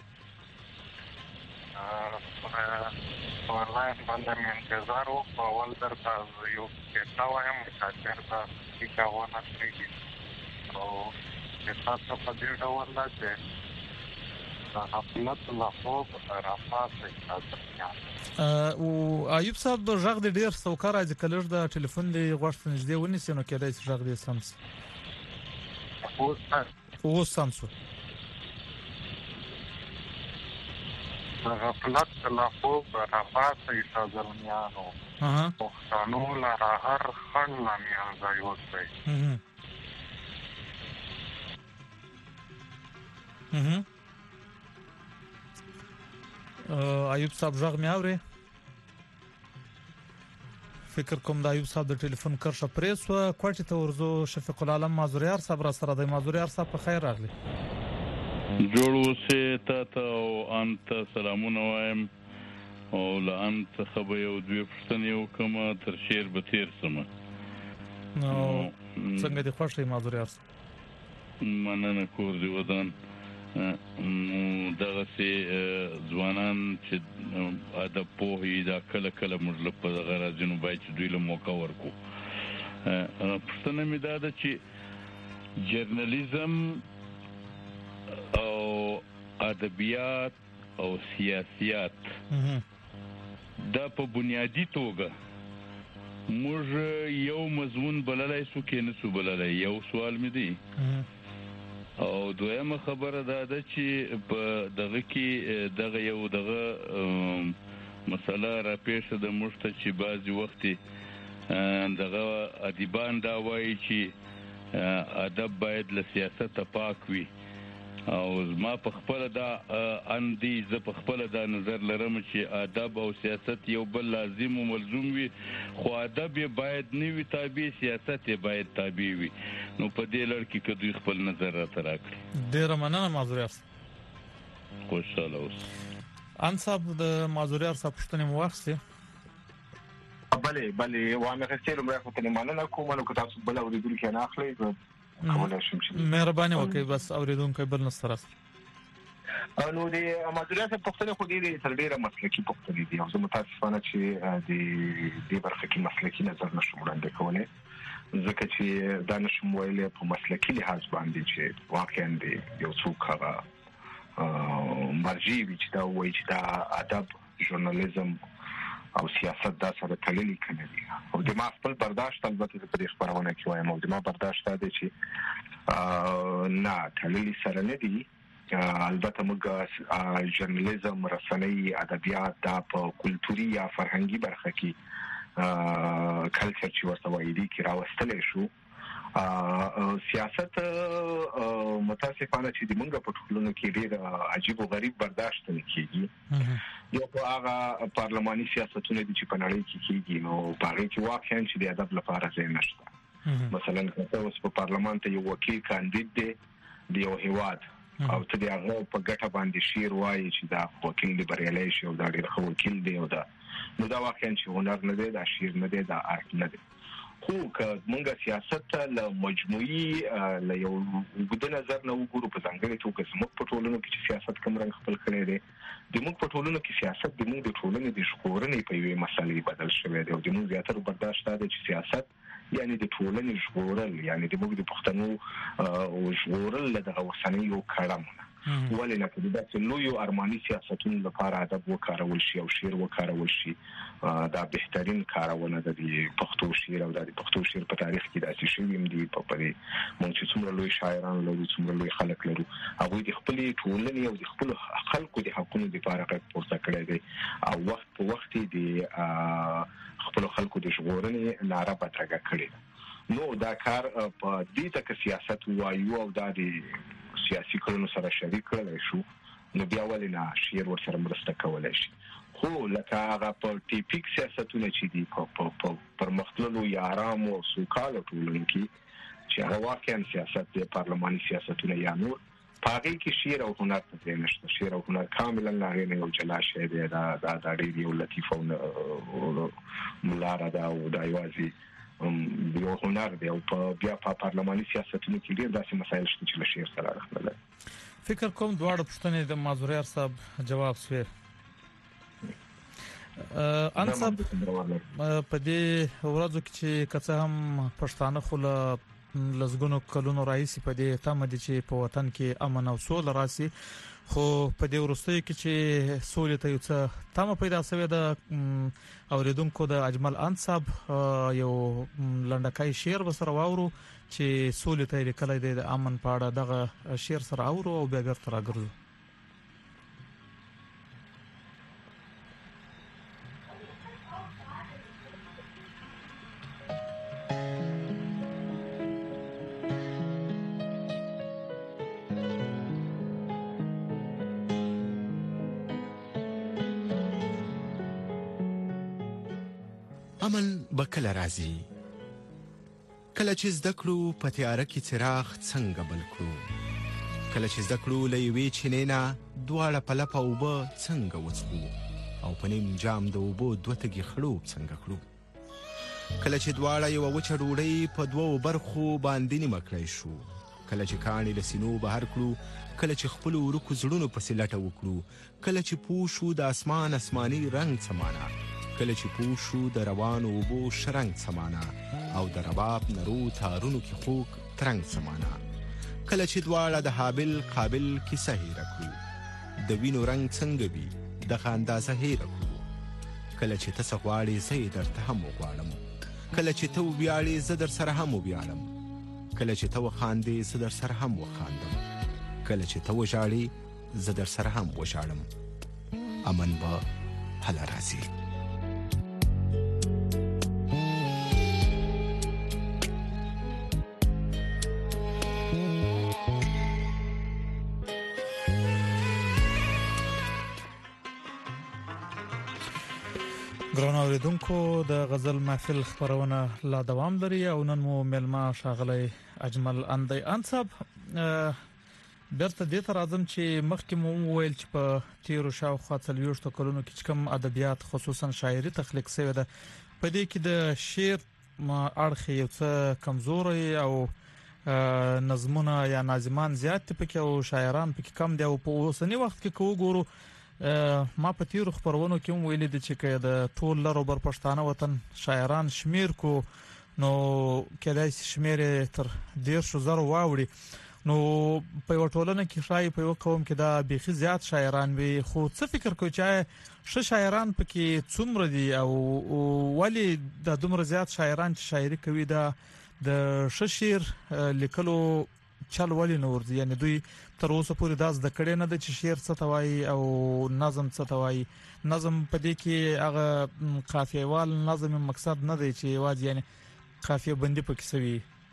والله باندې مې انتظار وکړ اول درته یو څه وایم چې تاسو ته کاونه کیږي او تاسو په دې ډول راځي خپلت لا فوق رافات او ایوب صاحب ژغ د ډیر سوکار از کلر د ټلیفون دی غوښتنه نږدې ونیسي نو کېدای شي ژغ دې سمس او سمسو غفلت لا فوق رافات ایتازلمیانو پښتنو لاره هر خن لامیان ځای وځي ایوب صاحب ژغ مې اوري فکر کوم د ایوب صاحب د ټلیفون کرښه پریس و کوټه ته ورزو شفیق العالم مازوریار صاحب را سره د مازوریار صاحب په خیر راغلی جوړ اوسه ته او انت سلامونه وایم او لانت خبر یو دوی پښتنې وکم تر شیر به تیر سم نو څنګه دي خوشی مازوریار مننه کور دی ودان دغه سي ځوانان چې ادب په دا کله کله مطلب په غراځینو باید چې دوی له موقع ورکو پښتنه مې دا ده چې جرنالیزم او ادبیات او سیاسيات دا په بنیادی توګه موږ یو مضمون بللای سو کې نه سو بللای یو سوال مې دی او دویمه خبره ده چې په دغه کې دغه یو دغه مسله را پیښه د مشته چې بعضی وخت دغه ادیبان دا وایي چې ادب باید له سیاست پاک وي او ما په خپل دا اندي ز په خپل دا نظر لرم چې ادب او سیاست یو بل لازم او ملزوم وي خو ادب باید نه وي تابع سیاست باید تابع وي نو په دې لړ کې کدوې خپل نظر را تراکړي ډیر مننه مازوریار خوشاله اوس ان صاحب د مازوریار صاحب پښتنې موخسته بله وامه غسیل مې خو ته مننه کوم نو که تاسو بل اوریدل کې نه اخلي کولای شم چې مهرباني وکړئ بس اوریدونکو بل نسترس نو د مازوریار صاحب پښتنې خو دې تر ډیره مسلکي پښتنې دي او زه متاسفانه چې د دې برخه کې مسلکي نظر نشم وړاندې کولای ځکه چې دا نشم ویلې په مسلکي لحاظ باندې چې واقعا دی یو څوک هغه مرجع وي چې دا وایي چې دا ادب ژورنالیزم او سیاست دا سره تړلي کنه دي او د ما خپل برداشت البته په دې خبرونه کې وایم او د ما برداشت دا چې نه تړلي سره نه دي البته موږ ژورنالیزم رسنۍ ادبیات دا په کلتوري یا فرهنګي برخه کې کلچر چې ورته وایي دي کې راوستل شو سیاست متاسفانه چې د موږ په ټولنه کې ډېر عجیب او غریب برداشت نه کیږي یو هغه پارلماني سیاستونه دي چې په نړۍ کې کیږي نو هغه کې واقعا چې د ادب لپاره ځای نشته مثلا کله اوس په پارلمان ته یو وکیل کاندید دی د یو هیواد او ته د هغه په ګټه باندې شعر وایي چې دا وکیل دی بریالي شي او دا ډېر ښه وکیل دی او دا نو دا واقعا چې هنر نه دی دا شعر نه دی دا آرټ نه دی خو که موږ سیاست له مجموعي له یو وګړي نظر نه وګورو په ځانګړي توګه زموږ په ټولنه کې چې سیاست کوم رنګ خپل کړی دی د موږ په ټولنه کې سیاست د موږ د ټولنې د ژغورنې په یوه مسلې بدل شوی دی او د موږ زیاتره برداشت دی چې سیاست یعنی د ټولنې ژغورل یعنی د موږ د پښتنو ژغورل دغه وسنۍ یو کړم ولې نه کړي دا چې لوی ارماني سیاستونو لپاره ادب وکارول شي او شعر وکارول شي دا بهترین کارونه د پښتو شعر او د پښتو شعر په تاریخ کې داسې شوی دي په پرې مونږ چې څومره لوی شاعران لرو څومره لوی خلک لرو هغه د خپل ټولنې او د خپل خلکو د حقوقو لپاره غږ پورته کړی دی او وخت په وخت دی خپل خلکو د ژغورنې ناره بدرګه کړې نو دا کار په دې تک سیاست وایو او د سیاسي کړنو سره شریک کړل شو نو بیا ولې نه شعر ورسره مرسته کولای شي خو لکه هغه په ټیپیک سیاستونه چې دي په پرمختللو یا آرام او سوکاله ټولنو کې چې هغه واقعا سیاست د پارلماني سیاستونه یا نور پاګي کې شعر او هنر ته نشته شعر او هنر کاملا نه یو جلا شی دی دا ډېر یو لطیف او ملاره دا او دا یوازې یو هنر دی او بیا په پارلماني سیاستونو کې ډېر داسې مسایل شته چې له شعر سره اړخ لري. فکر کوم دواړه پوښتنې د مازوریار صاحب جواب شوي. ان صاحب په دې ورځو کې چې کڅه هم پښتانه خو لزګونو کلونو راځي په دې تمه دي چې په وطن کې امن او سوله راشي، خو په دې ورستۍ کې چې سولې ته یو څه تمه پیدا شوې ده. اوریدونکو د اجمل ان صاحب یو لنډکای شعر وسره واورو چې سولې ته لیکل دی د امن په اړه. دغه شعر سره اورو او بیا بیرته راګرځو. امن به کله راځي، کله چې زده کړو په تیاره کې څراغ څنګه بل کړو، کله چې زده کړو له یوې چینې نه دواړه په لپه اوبه څنګه وڅښو او په نیم جام د اوبو دوه تږي خړوب څنګه کړو، کله چې دواړه یوه وچه ډوډۍ په دوو برخو باندې نیمه کړی شو، کله چې کاڼي له سینو بهر کړو، کله چې خپلو ورکو زړونو پسې لټه وکړو، کله چې پوه شو د اسمان اسماني رنګ څه معنا، کله چې پوه شو د روانو اوبو شرنګ څه معنا او د رباب نرو تارونو کې خوږ ترنګ څه معنا، کله چې دواړه د حابل قابل کیسه هېره کړو، د وینو رنګ څنګه وي دغه اندازه هېره کړو، کله چې ته څه غواړې زه یې درته هم وغواړم، کله چې ته وویاړې زه در سره هم وویاړم، کله چې ته وخاندې زه در سره هم وخاندم، کله چې ته وژاړې زه در سره هم وژاړم. امن به هله راځي. ګران اوریدونکو د غزل محفل خبرونه لا دوام لري او نن مو ملما شاغلی اجمل اندی ان صاحب بیرته دې ته راځم چې مخکې مو ویل چې په تیرو شاوخوا 40 کلونو کې کوم ادبیات خصوصا شاعري تخلیق شوی ده، په دې کې د شعر اړخ یو څه کمزوري او نظمونه یا ناظمان زیات پکې او شاعران پکې کم دي. او په اوسنی وخت کې وګورو ما په تیرو خبرونو کې ویل دي چې د ټول لرو بر پښتانه وطن شاعران شمیر کو نو کله شمیر تر 100,000 واوړي، نو په ټولنه کې شای په یو قوم کې دا بيخي زیات شاعران وي. خو څه فکر کوي چې ش شاعران پکې څومره دي او ولی د دومره زیات شاعران چې شاعري کوي دا د ش شعر لیکلو چل ولی نور دي؟ یعنی دوی تر اوسه پورې داس د کړي نه د چې شعر څه توای او نظم څه توای. نظم په دې کې هغه قافیه وال نظم مقصد نه دی چې واځي، یعنی قافیه بندي پکې سوي.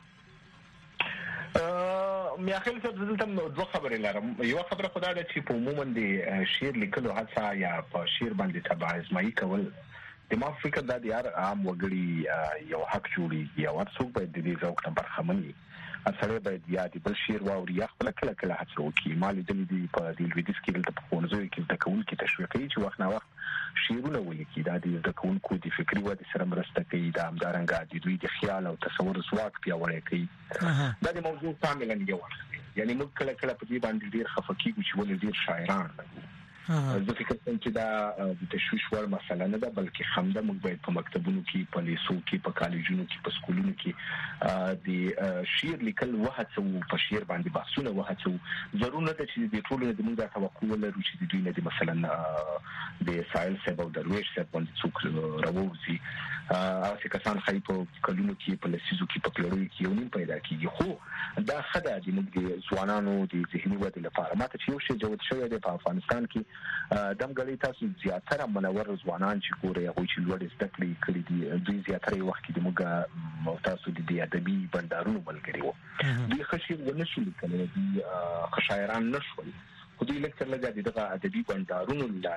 میا خپل څه دلته دوه خبرې لرم. یو خبره خدای د چې په عموما د شعر لیکلو هڅه یا په شعر باندې تبع ازمایي کول د ما فکر د یار عام وګړي یو حق جوړي یا ورڅوک به د دې ذوق نه برخمني اصله به د یادي بل شعر واوري یا خپل کله هڅه وکړي. مالي د دې په د لویدیس کې د پخونځو کې د کول کې تشویقي چې وخت نه وخت شعرونه ولیکي دا د کونکو د فکری ودې سره مرسته کوي، دا همدارنګه د دوی د خیال او تصور ځواک پیاوړی کوي. دا د موضوع کاملا یو ورته، یعنی موږ کله په دې باندې ډیر خفقېږو چې ولې ډیر شاعران لرو. زه فکر کوم چې دا د تشویش وړ مسله نه ده، بلکې خمده موږ باید په مکتبونو کې، په لیسو کې، په کالجونو کې، په سکولونو کې د شعر لیکل وهڅو، په شعر باندې بحثونه وهڅو. ضرور نه ده چې د ټولو د موږ د توقع ولرو چې د دوی نه مثلا د سایل صاحب او درویش صاحب باندې څوک راووځي. هغه کسان خای په کلونو کې په لسیزو کې په پیړیو کې یو نیم پیدا کیږي. خو دا خدای د موږ د ځوانانو د ذهني ودې لپاره ماته چې یو شی جوړ شوی دی په افغانستان کې دمګړی تاسو زیاتره منور ځوانان چې ګوري هغه چې لوړ زده کړې کړې دي دوی زیاتره وخت کې د موږ تاسو د ادبي بندرونو ملګری وو. دوی خشیر ونشو لیکل دي، خشایران نشول، خو دوی لیکل لږه دغه ادبي بندرونو لاري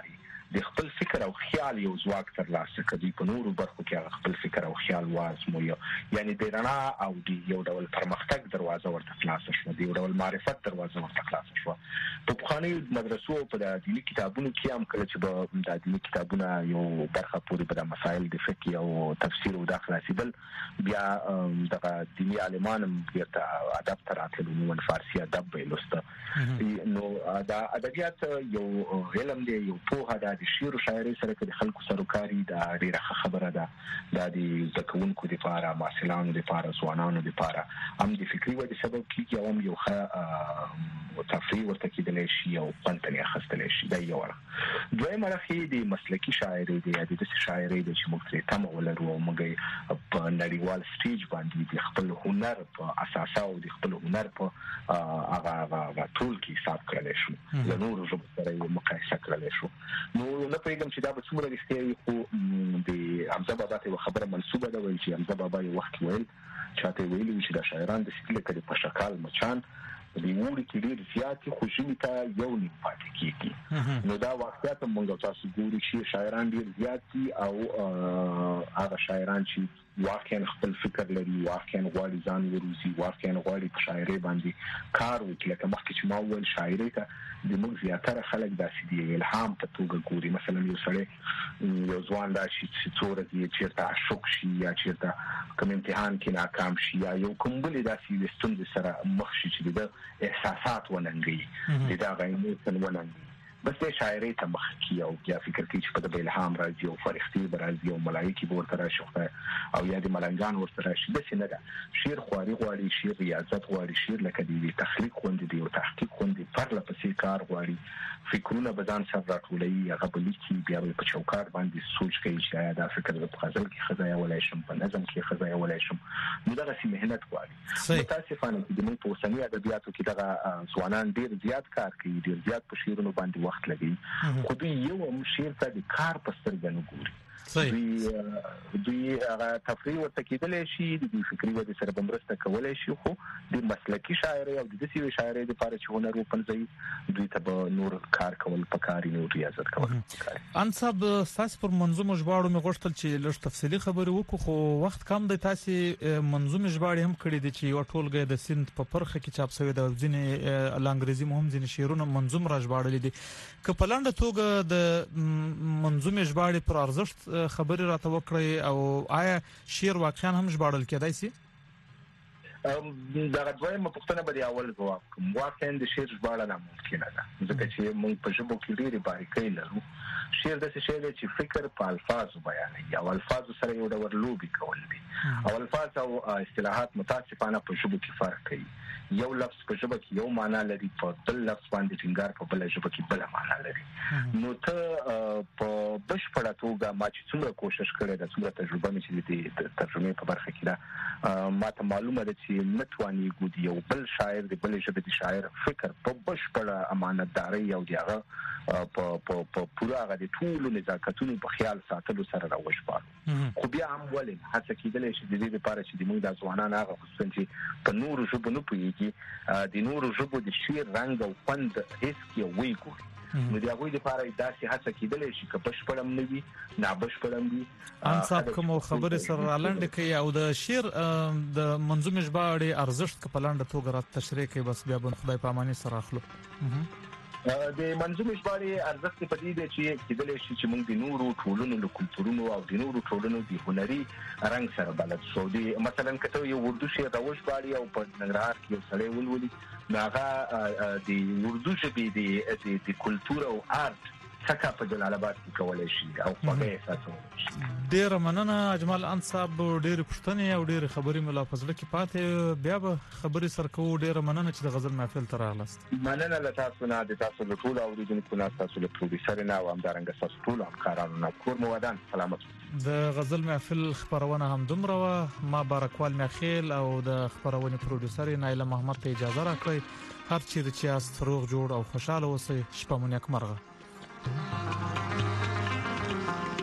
د خپل فکر او خیال یو ځواک ترلاسه کوي په نورو برخو کې خپل فکر او خیال وازمو یعنی د رڼا او د یو ډول پرمختګ دروازه ورته خلاص شو د یو ډول معرفت دروازه ورته خلاص شو په پخواني مدرسو په د دیني کتابونو کې هم کله چې به د دیني کتابونو یو برخه پورې په مسایل د فقه او تفسیر او د خلاصیدل بیا د دیني عالمانو بیرته ادب تراتلو نو فارسی ادب ویلسته نو دا ادبیات یو علم دی یو په د شعر او شاعري سره کې خلکو سروکاري د ډیره خبره ده د ځکهونکو لپاره ماسلانو لپاره ځوانانو لپاره هم د فکری ودې سبب کیږي او هم یو ښه تفریح ورته کېدلی شي او پنځنی اخستلی شي دا یو دویمه راخي د مسلکی شاعري دی د شاعري د چې موږ ته تم ولرو او موږ په نړیوال سټیج باندې د خپل هنر په اساس او د خپل هنر په هغه ټول کې حساب کړل شو د نورو ژبو سره مقایسه کړل شو نو نه پیغام چې دا به څومره رښتیا خو د حمزه بابا ته خبره منسوبه ده ویل چې حمزه بابا یو وخت ویل چاته ویلي چې دا شاعران د سټیل کې په شکل مچان د وړي کې ډیر زیات خو ژوند ته یو نه پاتې کیږي نو دا واقعیت موږ تاسو ګورو چې شاعران ډیر زیات دي او هغه شاعران چې واقعا خپل فکر لري واقعا غواړي ځان وروزي واقعا غواړي په شاعري باندې کار وکړي لکه مخکې چې ما وویل شاعري ته د موږ زیاتره خلک داسې دي الهام په توګه ګوري مثلا یو سړی یو ځوان دا چې څوره دی چیرته عاشق شي یا چیرته کوم امتحان کې ناکام شي یا یو کوم بل داسې ستونزې سره مخ شي چې د احساسات وننګي د دا غیمو وننګي بس د شاعري ته مخ کی او بیا فکر کوي چې په د الهام راځي او فرښتې راځي او ملایکی ورته راشي او یا د ملنګان ورته راشي د سینه ده شعر خواري غواړي شعر ریاضت غواړي شعر لکه د تخلیق خوندې دی او تحقیق خوندې پرله پسې کار غواړي فکرونه بدن سره راټولوي هغه بلی کې بیا په چوکاټ باندې سوچ کوي چې دا فکر د غزل کې خزای ولای شم په نظم کې خزای ولای شم نو دا غسی مهنت غواړي متاسفانه چې د موږ په اوسنی ادبیاتو کې دغه ځوانان ډیر زیات کار کوي ډیر زیات په شعرونو باندې وخت لګي خو دوی یو شعر ته د کار په سترګه نه ګوري دوی هغه تفریح ورته کېدلی شي د فکري ودې سره به مرسته کولی شي خو د مسلکي شاعري او د داسې شاعري لپاره چې هنر وپنځوي دوی ته به نور کار کول پکاري نو ریاضت کول پکاري انصاب تاسو پر منظومه ژباړو مې غوښتل چې لږ تفصیلی خبرې وکړو خو وخت کم دی تاسو منظومه ژباړې هم کړې دي چې یو ټولګه د سند په پرخه کې چاپ شوی د ځینې لانګریزي مهم ځینې شعرونه منظوم را ژباړل دي که په لاندې توګه د منظومه ژباړې پر ارزښت خبري راته وکړي او آیا شعر واقعا هم ژباړل کېدای شي دا غوښمه پښتنه به دی اول جواب کوم واقعا د شعر ژباړل ممکنه ده ځکه چې موږ په ژبه کې ډېری باریکۍ لرو شعر د څه شی چې فکر په الفاظو بیانوي او الفاظو سره یو ډول لوبي کول دي او الفاظ او اصطلاحات متاسفانه په ژبه کې فرق کوي یو لفظ په ژبه کې یو معنا لري په بل لفظ باندې ټینګار په بل ژبه کې بل معنا لري نو ته په بشپړه توګه ما چې څومره کوشش کړې ده څومره تجربه مې چې د ترجمه په برخه کې ده ما ته معلومه ده چې نتواني ګودي یو بل شاعر د بل ژبه د شاعر فکر په بشپړه امانتداري او دیغه په پوره غو د ټول نزاکتونو په خیال ساتلو سره راوښپارو خو بیا هم ولې هڅه کېدلې چې د دې لپاره چې د موږ د ځوانانو هغه خصوصا چې په نورو ژبو نه پوهیږي د نورو ژبو د شعر رنګ او خوند هیڅ کې وایي نو د هغوی لپاره داسې هڅه کېدلې شي چې بشپړم نه وي نابشپړم وي انصاب کوم خبره سره لاندې کوي او د شعر د منظومه ژباړې ارزښت په لاندې توګه را تشریح کوي بس بیا به خدای په اماني سره اخلو د منظومه ژباړې ارزښت په دې دی چې کېدلې شي چې موږ د نورو ټولنو له کلتورونو او د نورو ټولنو د هنري رنګ سره بلد شو دي مثلا کته یو اردو شعر راوښباړي او په ننګرهار کې یو سړی ولولي هغه د اردو ژبې د کلتور او آرت څخه په جلال آباد کې کولای شي او په اساس ډیر مننه اجمل انصاب ډیر پښتنې او ډیر خبرې ملا فضل کې پاتې بیا به خبرې سر کوو ډیر مننه چې د غزل محفل تر راغلاست مننه له تاسو نه د تاسو له ټول اوریدونکو نه تاسو له پروډوسر نه او همدارنګه تاسو ټول همکارانو نه کور مو ودان سلامت د غزل محفل خبرونه هم دومره ما بارکوال میخیل او د خبرونه پروډوسر نایله محمد ته اجازه راکړئ هر چیرې چې تاسو روغ جوړ او خوشاله اوسئ شپه مو نیکمرغه